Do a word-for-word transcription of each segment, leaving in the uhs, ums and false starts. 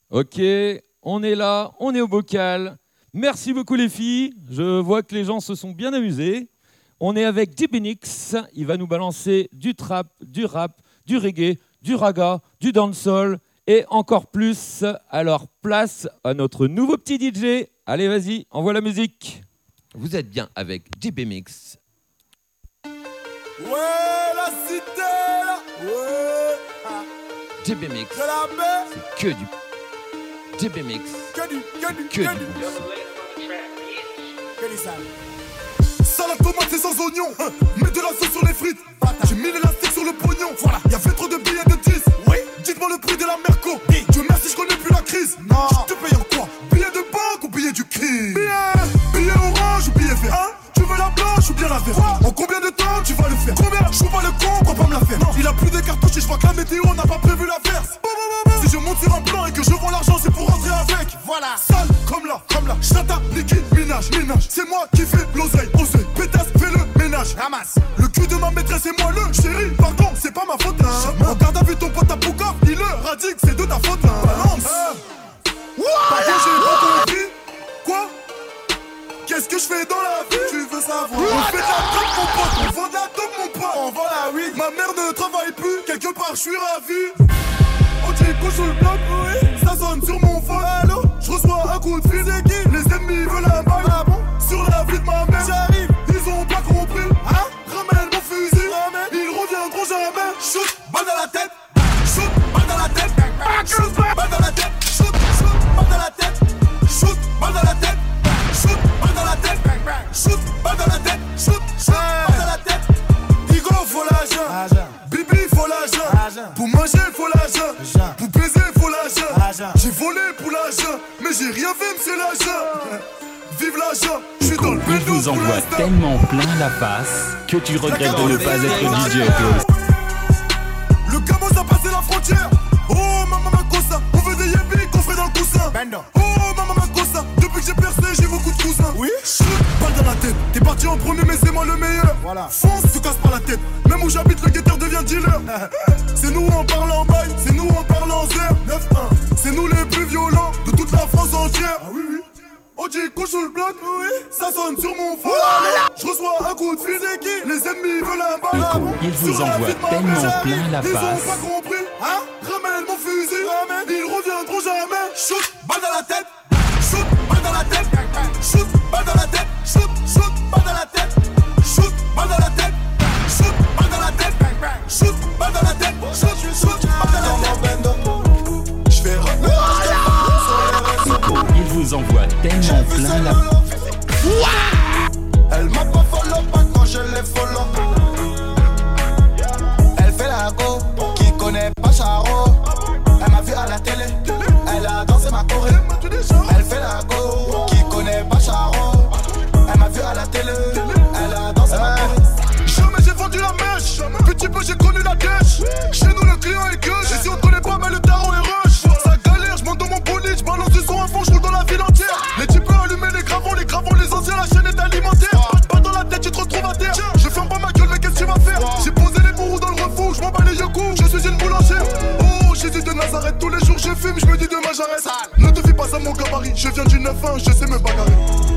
Ok, on est là, on est au bocal. Merci beaucoup les filles, je vois que les gens se sont bien amusés. On est avec D B Nix, il va nous balancer du trap, du rap, du reggae, du raga, du dancehall et encore plus. Alors place à notre nouveau petit D J. Allez vas-y, envoie la musique. Vous êtes bien avec D B Mix. Ouais, la cité là. Ouais. D B Mix, c'est que du D B Mix, que du, que du, que que du du. boost. Que du sale. Salade tomate et sans oignon, hein. Mets de la sauce sur les frites. J'ai mis l'élastique sur le pognon. Voilà, y'avait trop de billets de dix. Oui, dites-moi le prix de la Merco. Dieu merci, je connais plus la crise. Non, je te paye en quoi? Billet de banque ou billet du crime? Billet, billet orange ou billet vert? Hein? Tu veux la blanche ou bien la verte? En combien de temps tu vas le faire? Combien? Je joue pas le con, on va pas me la faire. Non. Il a plus de cartouches et je vois que la météo n'a pas prévu l'averse. Si je monte sur un plan et que je vends l'argent, c'est pour rentrer avec. Voilà, sale comme là, comme là. Chata, liquide, minage, minage. C'est moi qui fais l'oseille, oseille. Pétasse, fais le ménage. Ramasse. Le cul de ma maîtresse et moi le chéri. Pardon, c'est pas ma faute. Hein. Regarde, a vu ton pote à Pouka. Il le radique, c'est de ta faute. Hein. Balance. Euh. Pardon, j'ai pas compris. Quoi? Qu'est-ce que je fais dans la vie? Tu veux savoir? On fait de la dope mon pote, on vend de la dope mon pote. On vend la weed, ma mère ne travaille plus. Quelque part je suis ravi. On dit couche sous le bloc, oui. Ça sonne sur mon phone. Allô? Je reçois un coup de fil. C'est qui? Les ennemis veulent la balle. Ah bon? Sur la vie de ma mère. J'arrive, ils ont pas compris. Hein? Ramène mon fusil. Ramène. Ils reviendront jamais. Shoot, balle dans la tête. Shoot, balle dans la tête. Shoot, balle dans la tête. Shoot, shoot, balle dans la tête. Shoot, balle dans la tête. Shoot, balle dans la tête. Shoot, balle dans la tête. Shoot, shoot, balle dans la tête. Digo, faut l'argent. Bibi, faut l'argent. Pour manger, faut l'argent. Pour baiser, faut l'argent. J'ai volé pour l'argent, mais j'ai rien fait, monsieur l'argent. Vive l'argent, je suis dans le Il vous envoie tellement plein la face que tu regrettes de ne pas être D J toi aussi. Le gamin a passé la frontière. Oh maman ma cosa, on veut des yébis qu'on ferait dans le coussin. Oh maman ma cosa, depuis que j'ai percé j'ai beaucoup de cousins. Oui, chut, balle dans la tête. T'es parti en premier mais c'est moi le meilleur. Voilà, fonce, te casse pas la tête. Même où j'habite le guetteur devient dealer. C'est nous on parle en bail, c'est nous on parle en zère. neuf un, c'est nous les plus violents de toute la France entière. Ah oui oui. On dit couche sous le bloc, oui. Ça sonne sur mon phone. Je reçois un coup de fil, c'est qui? Les ennemis veulent un ballon. Il vous envoie tellement plein la Ils ont face. pas compris, hein? Ramène mon fusil, ramène. Ils reviendront jamais. Shoot, balle dans la tête. Shoot, balle dans la tête. Shoot, balle dans la tête. Shoot, shoot, balle dans la tête. Shoot, balle dans la tête. Shoot, balle dans la tête. Shoot, balle dans la tête. Shoot, shoot, balle dans la tête. Je vais revenir. Il vous envoie tellement plein la Elle m'a pas follow, pas quand je l'ai follow. Elle fait la go, qui connaît pas Charo. Elle m'a vu à la télé, elle a dansé ma choré. Elle fait la go, qui connaît pas Charo. Elle m'a vu à la télé, elle a dansé ma choré. Jamais j'ai vendu la mèche, petit peu j'ai connu la dèche. Chez nous le client est gueule, et si on connaît pas mais le tarot est rush. Ça galère, je monte dans mon bolide, je balance du son à fond, je roule dans la ville entière. Les types allumer les gravons, les gravons, les anciens, la chaîne est alimentaire. Pas dans la tête, tu te retrouves à terre. Je ferme pas ma gueule, mais qu'est-ce que tu vas faire? J'ai posé les bourreaux dans le refou, je m'en bats les yeux coups, je suis une boulangère. Oh, Jésus de Nazareth, tous les jours je fume, je me dis demain j'arrête. Ne te fie pas à mon gabarit, je viens du neuf un, je sais me bagarrer.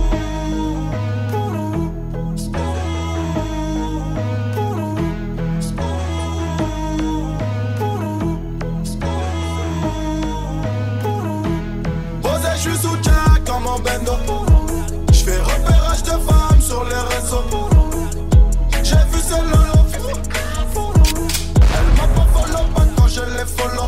Je suis sous Jack comme en bendo. J'fais repérage de femmes sur les réseaux. J'ai vu ce lolo. Elle m'a pas follow, pas quand je l'ai follow.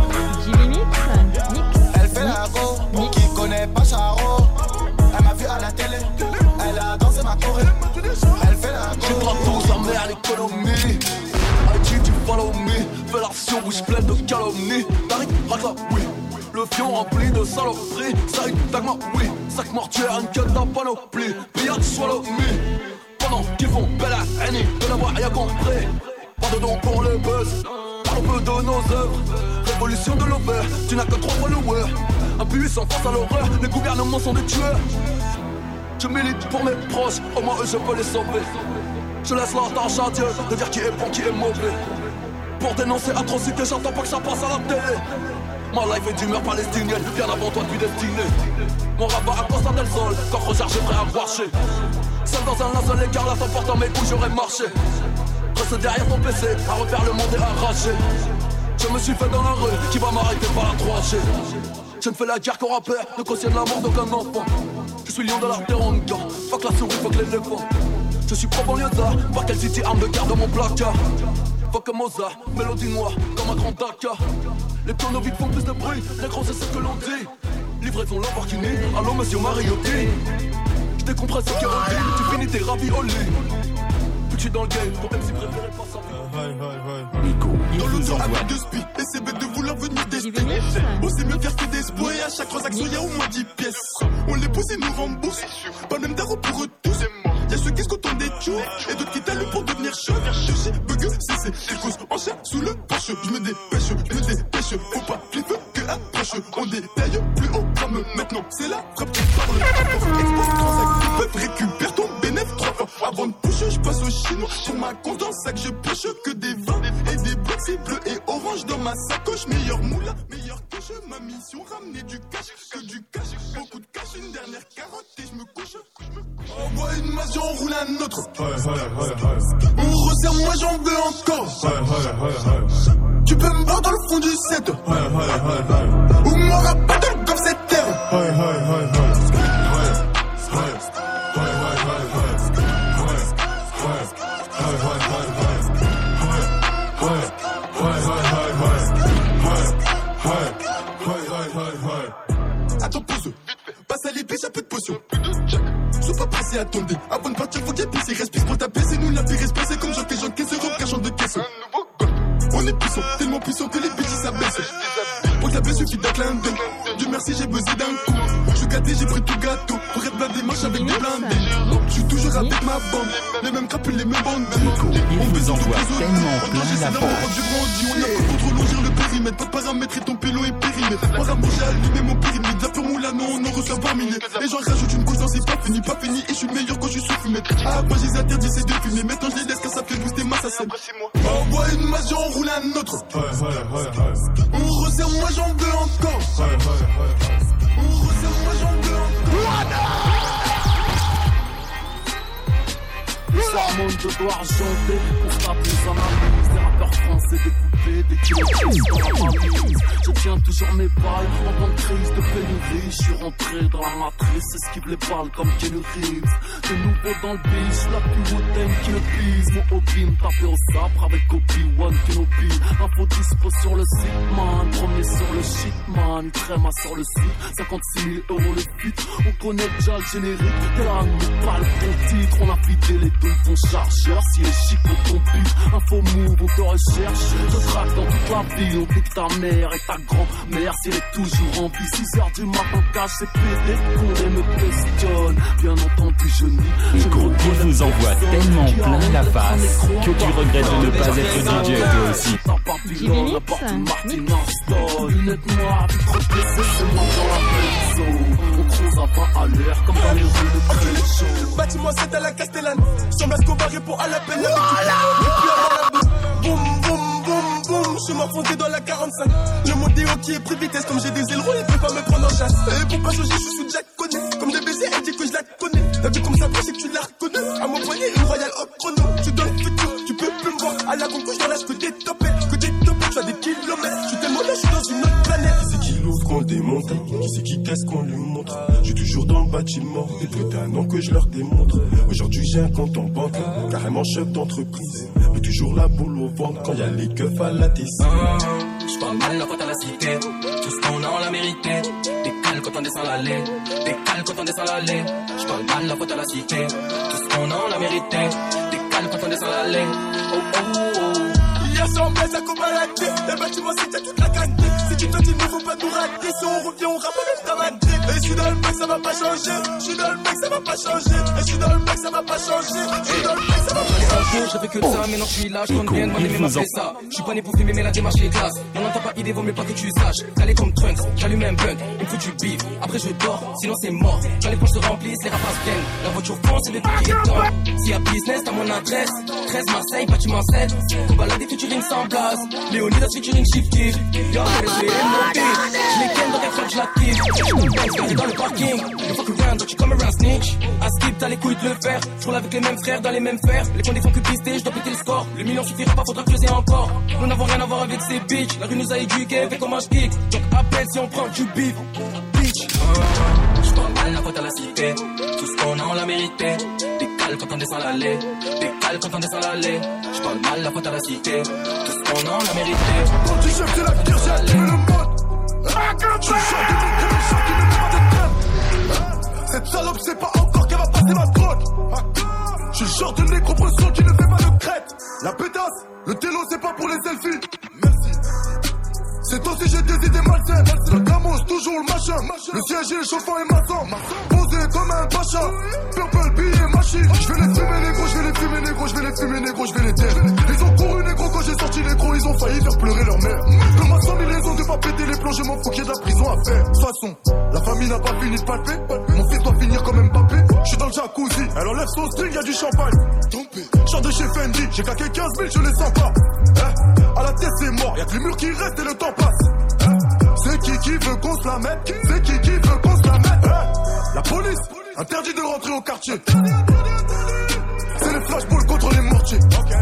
Elle fait la go, qui connaît pas Charo. Elle m'a vu à la télé, elle a dansé ma choré. Elle fait la go. J'ai pas tout sa mère l'économie. I G tu follow me. Fais l'action, bouche pleine de calomnie. Tariq, ragla, oui. Le fion rempli de saloperies, ça y tagma, oui. Sac mortuaire, une queue d'un panoplie. Pillard, swallow me. Pendant qu'ils font belle à Annie, de n'avoir rien compris. Pas de don pour le buzz, parle un peu de nos œuvres. Révolution de l'over, tu n'as que trois followers. Impuissant face à l'horreur, les gouvernements sont des tueurs. Je milite pour mes proches, au moins eux je peux les sauver. Je laisse la tâche à Dieu de dire qui est bon, qui est mauvais. Pour dénoncer atrocité, j'entends pas que ça passe à la télé. Ma life est d'humeur palestinienne, bien avant toi depuis destiné. Mon rap va à Costa del Sol, corps rechargé prêt à marcher. Seul dans un linceul écart, là t'emportant mes couilles j'aurais marché. Reste derrière ton P C, à refaire le monde et arraché. Je me suis fait dans la rue, qui va m'arrêter par la trois G. Je ne fais la guerre qu'au rappeur, ne cautionne la mort d'aucun enfant. Je suis lion de la teranga, fuck la souris, fuck l'éléphant. Je suis propre en lieutenant, par quelle city arme de garde de mon placard. Fuck Mozart, mélodie noire, comme un grand Dakar. Les tonneaux vides font plus de bruit, les grands c'est ce que l'on dit. Livraison Lamborghini, allô monsieur Mariotti. Je décompresse ce kérosine, tu finis tes raviolis. Plus que je suis dans le game, ton M C préféré passe en Nico, il dans vous l'auto envoie avec deux speed, et c'est bête de vouloir venir tester. Oh c'est mieux faire que d'espoir, et à chaque transaction y'a au moins dix pièces. On les pousse et nous rembourse, pas même d'arrêt pour eux tous. Y'a ceux qui se contentent des tours, et d'autres qui t'allument pour devenir chaud. Je sais, bug, c'est c'est, cause en chair sous le poche. Je me dépêche, je me dépêche, faut pas plus feu que approche. On détaille plus haut comme maintenant, c'est la frappe qui parle. Expose transac, peuvent récupère ton bénéf trois fois. Avant de pusher, je passe au chinois, pour ma compte dans le sac, je pêche que des vins et des blocs, c'est bleu et orange dans ma sacoche. Meilleur moula, meilleur coche, ma mission, ramener du cash, que du cash, beaucoup de cash, une dernière carotte et je me couche. Envoie une masse, j'en roule un autre. On resserre, moi j'en veux encore. Tu peux me voir dans le fond du set. Ou m'aura pas de comme cette terre. Attends, pause. Passe à l'épée, j'ai peu de potion. Sois pas pressé, attendez. Avant de partir, faut qu'il y ait pisse. Respire pour taper, c'est nous la pire espèce. C'est comme Jean-Claude Jean-Caisse, Europe, cachant de caisse. On est puissant, tellement puissant que les bêtises s'abaissent. Pour taper, suffit d'un clin d'œil. Dieu merci, j'ai buzzé d'un coup. Je suis gâté, j'ai pris tout gâteau. Pour être blindé, marche avec des blindés. Je suis toujours avec ma bande. Les mêmes crapules, les mêmes bandes. il vous envoie tellement plein la face. On a pris contre longir le périmètre. Pas de paramètres et ton pélo est périmé. Par amour, j'ai allumé mon pyramide. La pure moula, non, on en reçoit pas miné. Et j'en rajoute une couche dans c'est pas fini, pas fini. Et je suis meilleur quand je suis sous fumette. Ah, bah, j'ai interdit ces deux fumer. Maintenant, je les laisse car ça fait booster ma sassette. Envoie une masse, j'en roule un autre. On resserre, moi j'en veux encore. On resserre, moi j'en veux encore. L'hormone de doigt argenté pour taper en analyse. Des rappeurs français découpés, des kilos de crise dans la mamise. Je tiens toujours mes balles en temps de crise, de pénurie. Je suis rentré dans la matrice, esquive les balles comme Keanu Reeves. De nouveau dans le bis, la plus hautaine qui le pise. Mon hobby me taper au sabre avec Obi-Wan Kenobi. Info dispo sur le site, man. Premier sur le shit, man. Tréma sur le site, cinquante-six mille euros le fit. On connaît déjà le générique, t'es là, mais pas le bon titre. On a vidé les deux ton chargeur, si les chic pour ton but. Info move, on te recherche. Je traque dans toute la ville, on pique ta mère et ta grand-mère si elle est toujours en vie. six heures du matin, cache ses pédés, qu'on les me questionne. Bien entendu, je nie. Nico, il vous envoie tellement plein la face que tu regrettes de ne pas être D J toi aussi. On croise à pas à l'air comme dans les rues de Créchon. Bâtiment sept à la Castellane. Sur Escobar répond à l'appel. Boum, boum, boum, boum. Je suis m'enfoncé dans la quarante-cinq. Le modéo qui est pris vitesse. Comme j'ai des ailerons, il peut pas me prendre en chasse. Et pour pas changer, je suis sous Jack Connet. Comme des baisers, elle dit que je la connais. T'as vu comme ça, c'est que tu la reconnais. À mon poignet, une royale hop chrono. Tu dans le futur, tu peux plus me voir. À la concouche, dans l'âge que des topettes. Que des topettes, tu as des kilomètres. Je suis tellement là, je suis dans une autre planète. Qui c'est qui l'ouvre qu'on démonte? Qui c'est qui casse qu'on lui montre? Je suis toujours dans le bâtiment. Et plus d'un an que je leur démontre. Aujourd'hui j'ai un compte en banque, carrément chef d'entreprise. Mais toujours la boule au ventre quand y a les keufs à la T C. Je parle mal la faute à la cité. Tout ce qu'on a on l'a mérité. Des cales quand on descend l'allée. Des cales quand on descend l'allée. Je parle mal la faute à la cité. Tout ce qu'on a on l'a mérité. Des cales quand on descend l'allée. Oh oh oh. Y'a cent mètres à combalader. Les bâtiments c'est toute la qualité. Si tu te dis ne faut pas nous rater. Si on revient on rappelle ta matrice. Et je suis dans le mec, ça va pas changer. Je suis dans le mec, ça va pas changer. Et je suis dans le mec, ça va pas changer. Je suis dans le mec, ça va pas changer. J'avais que ça, maintenant je suis là, je compte bien demander mes m'appeler ça. Je suis pas né pour filmer, mais la démarche est classe. On n'entend pas idée, vaut mieux pas que tu saches. Calé comme Trunks, j'allume un blunt, il me faut du beef. Après je dors, sinon c'est mort. Quand les poches se remplissent, les rapaces viennent. La voiture fonce, c'est le truc qui est temps. S'il y a business, t'as mon adresse. treize Marseille, bâtiment sept. Faut balader featuring sans place. Léonidas featuring shifty. Yo, j'ai mon beat. Je les ken, donc elle croit que je la kiffe. Je dans le parking. You fuck around, don't you come around snitch. À skip, t'as les couilles de le faire. Je roule avec les mêmes frères, dans les mêmes fers. Les condés font que pister, je dois péter le score. Le million suffira pas, faudra creuser encore. Nous n'avons rien à voir avec ces bitches. La rue nous a éduqués, fait comment je kick. Donc appelle si on prend du beef. Bitch. Je parle mal, la faute à la cité. Tout ce qu'on a, on l'a mérité. Des cales quand on descend l'allée. Des cales quand on descend l'allée. Je parle mal, la faute à la cité. Tout ce qu'on a, on l'a mérité. Quand tu cherches la pire, j'ai activé le mode. Je suis sûr de mon cœur, je suis qui ne peut pas de crème. Cette salope, c'est pas encore qu'elle va passer ma drogue. Je suis genre de négro brosson qui ne fait pas de crête. La pétasse, le télo, c'est pas pour les selfies. Merci. C'est aussi j'ai des idées malsaines. Le gamos, toujours le machin. Le siège est chauffant et maçon. Posé comme un pacha. Purple, billet, machine. Je vais les fumer négro, je vais les fumer négro, je vais les fumer négro, je vais les taire. Ils ont couru négro quand j'ai sorti négro, ils ont failli faire pleurer leur mère. Comme à cent mille raisons de pas péter les plombs, je m'en fous qu'il y ait de la prison à faire. De toute façon, la famille n'a pas fini de palper. Mon fils doit finir comme Mbappé. Je suis dans le jacuzzi, elle enlève son string, y'a du champagne. Chant de chez Fendi, j'ai claqué quinze mille, je les sens pas. Eh, à la tête c'est mort, y'a que les murs qui restent et le temps passe. Eh, c'est qui qui veut qu'on se la mette? C'est qui qui veut qu'on se la mette? Eh, la police, interdit de rentrer au quartier. C'est les flashballs contre les mortiers.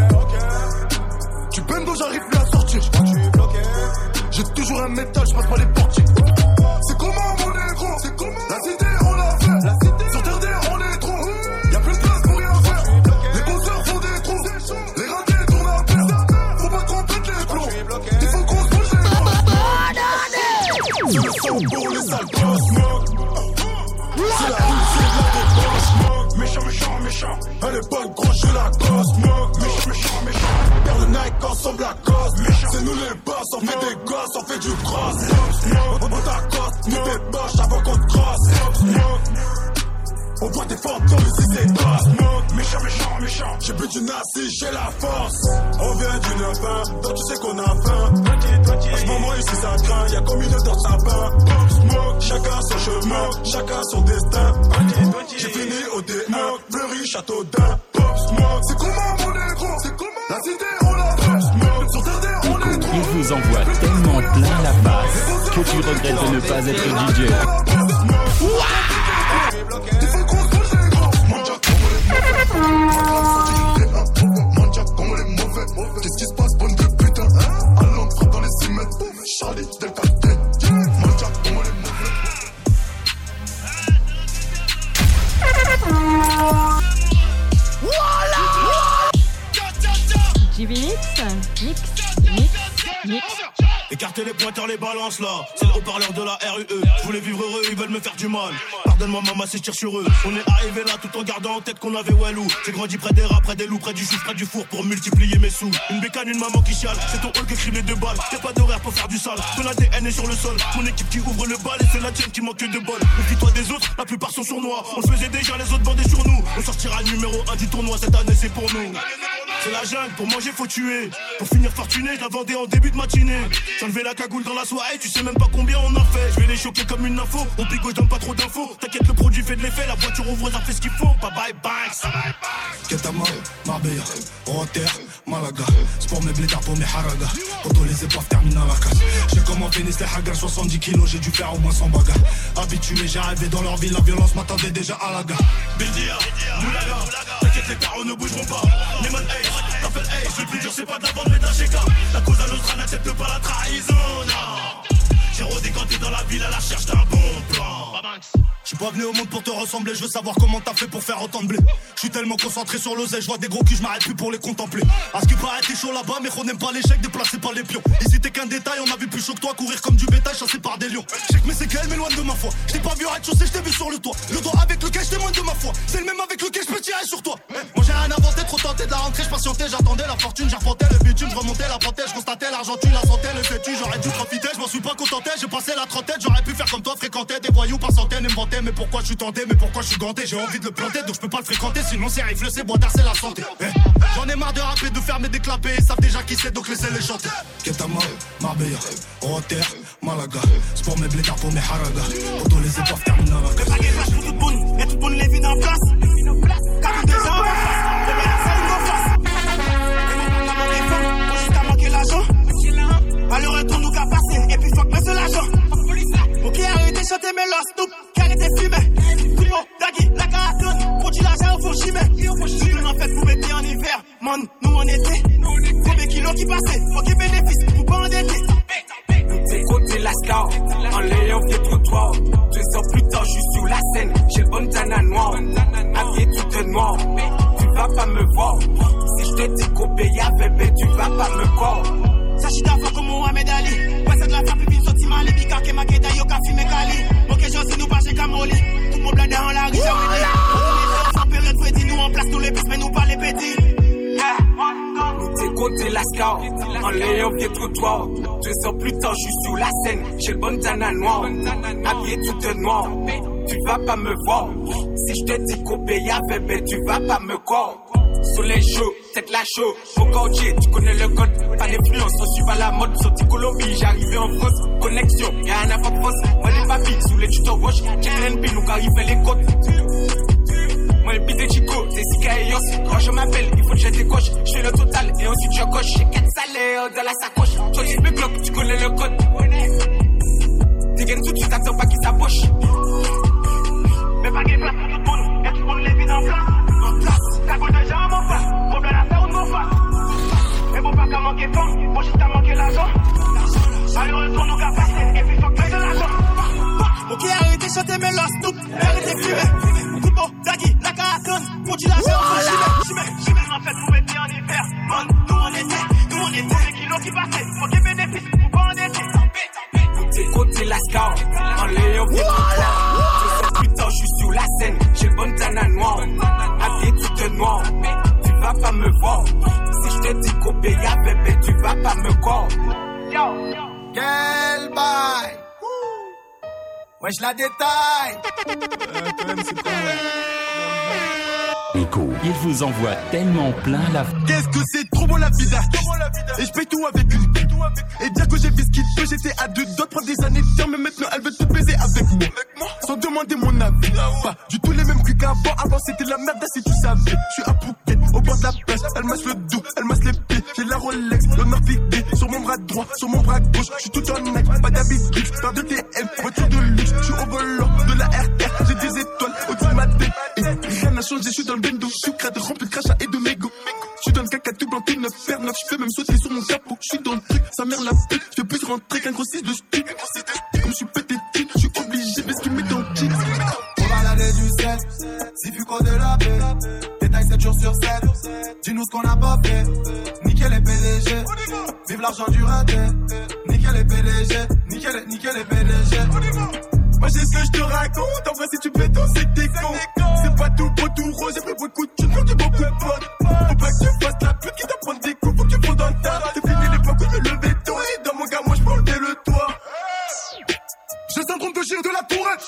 Tu bendo, j'arrive plus à sortir. J'ai toujours un métal, je passe pas les portiers. C'est comment mon négro? C'est comment? La cité on l'a fait. La cité. Sur terre d'air on est trop. Y'a plus de place pour rien faire. Les bosseurs font des trous. Les ratés tournent à terre. Faut pas tromper les plombs. Il faut qu'on se bouge les bras. C'est le son pour les sales gosses. C'est la rue, c'est de la dépense. Méchant, méchant, méchant. Elle est bonne, gros, je la gosse. Méchant, méchant, méchant. Père de Nike ensemble la cause. C'est nous les boss, on fait des gosses, on fait du cross. On t'accoste, nous des boches avant qu'on te crosse. On voit des fantômes ici c'est boss. Méchant, méchant, méchant. J'ai plus du nazi, j'ai la force. On vient d'une fin, donc tu sais qu'on a faim. À ce moment ici ça craint, y'a comme une heure de sapin. Chacun son chemin, chacun son destin. J'ai fini au D un, Fleury, Châteaudun. C'est comment mon négro? C'est comment? La cité on la fait. Sur terre d'air on est trop. Il vous envoie tellement plein la face que tu regrettes de ne pas être D J. Il faut qu'on se bouge les gros. Manja comme les mauvais. Qu'est-ce qui se passe, bonne de putain? Allons, frappe dans les six mètres. Charlie, Delta, T. Manja comme les mauvais. J B Mix, mix, mix, mix. Écartez les pointeurs, les balances là. C'est le haut-parleur de la R U E. Je voulais vivre heureux, ils veulent me faire du mal. Pardonne-moi maman, c'est tire sur eux. On est arrivé là tout en gardant en tête qu'on avait Walou. J'ai grandi près des rats, près des loups, près du chouf, près du four pour multiplier mes sous. Une bécane, une maman qui chiale. C'est ton hall qui écrit les deux balles. Y'a pas d'horaire pour faire du sale. Ton A D N est sur le sol. Mon équipe qui ouvre le bal et c'est la tienne qui manque de bol. Oublie-toi des autres, la plupart sont sournois. On se faisait déjà, les autres bandaient sur nous. On sortira numéro un du tournoi cette année, c'est pour nous. C'est la jungle, pour manger faut tuer. Pour finir fortuné, je la vendais en début de matinée. J'enlevais la cagoule dans la soirée, tu sais même pas combien on a fait. Je vais les choquer comme une info, on pique, donne pas trop d'infos. T'inquiète, le produit fait de l'effet, la voiture ouvre, ça fait ce qu'il faut. Bye bye Banks. Ketama, Marbella, Rotter, Malaga. C'est pour mes blédards, pour mes haragas. Quand on les épaves terminent à la casse. J'ai comme un pénis, les hagas, soixante-dix kilos, j'ai dû faire au moins cent bagarres. Habitué, j'ai arrivé dans leur ville, la violence m'attendait déjà à la gare. Bédia, Moulaga, t'inquiète, les tarots ne bougeront pas. Neyman Ace, t'appelles Ace, le plus dur c'est pas de la vente mais de la chéka. La cause à l'autre n'accepte pas la trahison, non. J'ai rodé quand t'es dans la ville à la recherche d'un bon plan. J'suis pas venu au monde pour te ressembler, je veux savoir comment t'as fait pour faire autant de blé. J'suis tellement concentré sur l'oseille, j'vois des gros culs, j'm'arrête plus pour les contempler. À ce qui paraît t'es chaud là-bas, mais on n'aime pas l'échec, déplacé par les pions. Ici t'es qu'un détail, on a vu plus chaud que toi, courir comme du bétail, chassé par des lions. J'sais que mes séquelles m'éloignent de ma foi. J't'ai pas vu arrêter chaussée, j't'ai vu sur le toit. Le doigt avec lequel j'témoigne de ma foi, c'est le même avec lequel j'peux tirer sur toi. Hey, moi j'ai rien inventé, trop tenté de la rentrée, j'patientais, j'attendais la fortune, j'arpentais le bitume, j'remontais la panthère, j'constatais l'argentine, la santé, le fétu, j'aurais dû profiter, j'm'en suis pas contenté, j'ai passé la trentaine, j'aurais pu faire comme toi, fréquenter des voyous par centaines et me vanter, mais pourquoi j'suis tenté, mais pourquoi j'suis ganté, j'ai envie de le planter, donc j'peux pas le fréquenter, sinon c'est rifle, c'est bois c'est la santé. Hey, j'en ai marre de rapper, de fermer des clapets, ils savent déjà qui c'est, donc laissez-les chanter. Ketama, Marbella, Rotter, Malaga, sport mes blédards pour mes haragas, auto les épaves terminent à la casse. Préparez vache pour tout le monde, et tout le monde les vides en place. Quand des gens en face, c'est bien la salle en face. Et maintenant, on est fort, faut juste à manquer l'argent. Pas le retour nous qu'a passé, et puis fuck, mais c'est l'argent. Ok, arrêtez de chanter mes lost, snoop, arrêtez de fumer. Primo, Daggy, la caratone, produit l'argent au faux chimé. Nous en fait pour mettre en hiver, man, nous en été. Combien kilos qui passaient, ok bénéfice, pour pas endetter. T'es côté la scar, en l'ayant vieux trottoir. Deux heures plus tard, je suis sur la scène, j'ai le bandana noir. Habillé tout de noir, tu vas pas me voir. Si je te dis qu'au pays avait bébé, tu vas pas me croire. Sachi ta fois comme Mohamed Ali. Ouais, c'est de la frappe, puis une sortie mal, et puis kake ma keda, yo ka fime kali. Ok, j'en si nous pas chez Kamoli. Tout mon blindé en la rue, ça me dit. On période Freddy, nous en place tous les pistes, mais nous pas les petits. T'es côté la scar, en l'ayant vieux trottoir. Deux heures plus tard, je suis sur la scène, j'ai le bandana noir. Habillé tout de noir, tu vas pas me voir. Si je te dis qu'au pays avait bébé, tu vas pas me croire. Soleil chaud, tête la chaud, mon quartier, tu connais le code. Pas d'influence, on suit pas la mode. Sorti Colombie, j'arrivais en France. Connexion, y'a un appart France. Moi les papilles, sous les tutos wash. Check l'N P, nous qu'arriver les côtes. Moi le beat de Chico, c'est Sika et Yos. Quand je m'appelle, il faut que je décoche. Je fais le total et ensuite je coche. J'ai quatre salaires dans la sacoche. Toi tu me bloques, tu connais le code. Dégaine tout de suite, attends pas qu'il s'approche. Mais pas qu'il place pour tout le monde, et tout le monde les vide en place. En place, ta gueule de gens en face. Problème à faire ou de m'en face. Mais bon, pas qu'à manquer de temps, faut juste à manquer l'argent. Malheureusement, nous qu'à passer, et puis faut que de l'argent. Ok, arrêtez de chanter mes lost, snoop, arrêtez de fumer. Coupo, Daggy, la caratone, produit l'argent, faut chimer. Chimer, chimer, en fait, vous mettez en hiver. Man, nous on était, nous on était, les kilos qui passaient. Ok, bénéfice, faut pas endetter. T'es côté la scar, en l'ayant vieux trottoir. Deux heures plus tard, je suis sur la scène, j'ai le bandana noir. Habillé tout de noir, tu vas pas me voir. Si je te dis qu'au pays avait bébé, tu vas pas me croire. Yo, Quel bail. Wesh la détaille. Euh, quand même, c'est pas mal. Echo, il vous envoie tellement plein la... Qu'est-ce que c'est trop beau la vida. Et je paye tout avec une pute. Et dire que j'ai fait ce qu'il peut, j'étais à deux doigts prendre des années de temps, mais maintenant elle veut tout baiser avec moi. Sans demander mon avis. Pas du tout les mêmes trucs qu'avant. Avant c'était la merde, si tu savais. Je suis à Phuket, au bord de la plage. Elle masse le dos, elle masse les pieds. J'ai la Rolex, l'honneur fixé. Sur mon bras droit, sur mon bras gauche. Je suis tout en Nike, pas d'habitude. Paire de T M, voiture de luxe. Je suis au volant de la R R. J'ai des étoiles au-dessus de ma tête. Et rien n'a changé, je suis dans le bendo. Je suis crade, rempli de crachats et de mégots. Je suis dans le caca tout planté, neuf paire neuf. Je fais même sauter sur mon capot. Je suis dans le truc, sa mère la pute. Je fais plus rentrer qu'un gros six de stick. Comme je suis pété de titre, je suis obligé parce qu'il met dans le chic. On va l'année du sept, si fut qu'au de la paix. Détail sept jours sur sept. Dis-nous ce qu'on a pas fait. Nickel les P D G. Vive l'argent du raté. Nickel les P D G. Nickel les, nickel les P D G. Moi j'ai ce que je te raconte. En vrai si tu fais tout c'est que t'es con. C'est pas tout beau tout rose. J'ai pris beaucoup de thunes, j'ai beaucoup de potes. Faut pas que tu fasses la pute qui doit prendre des coups. Faut que tu fondes dans le tas. C'est fini l'époque où je me levais tôt. Et dans mon gars moi je peux enlever le toit. J'ai syndrome de gire de la tourette.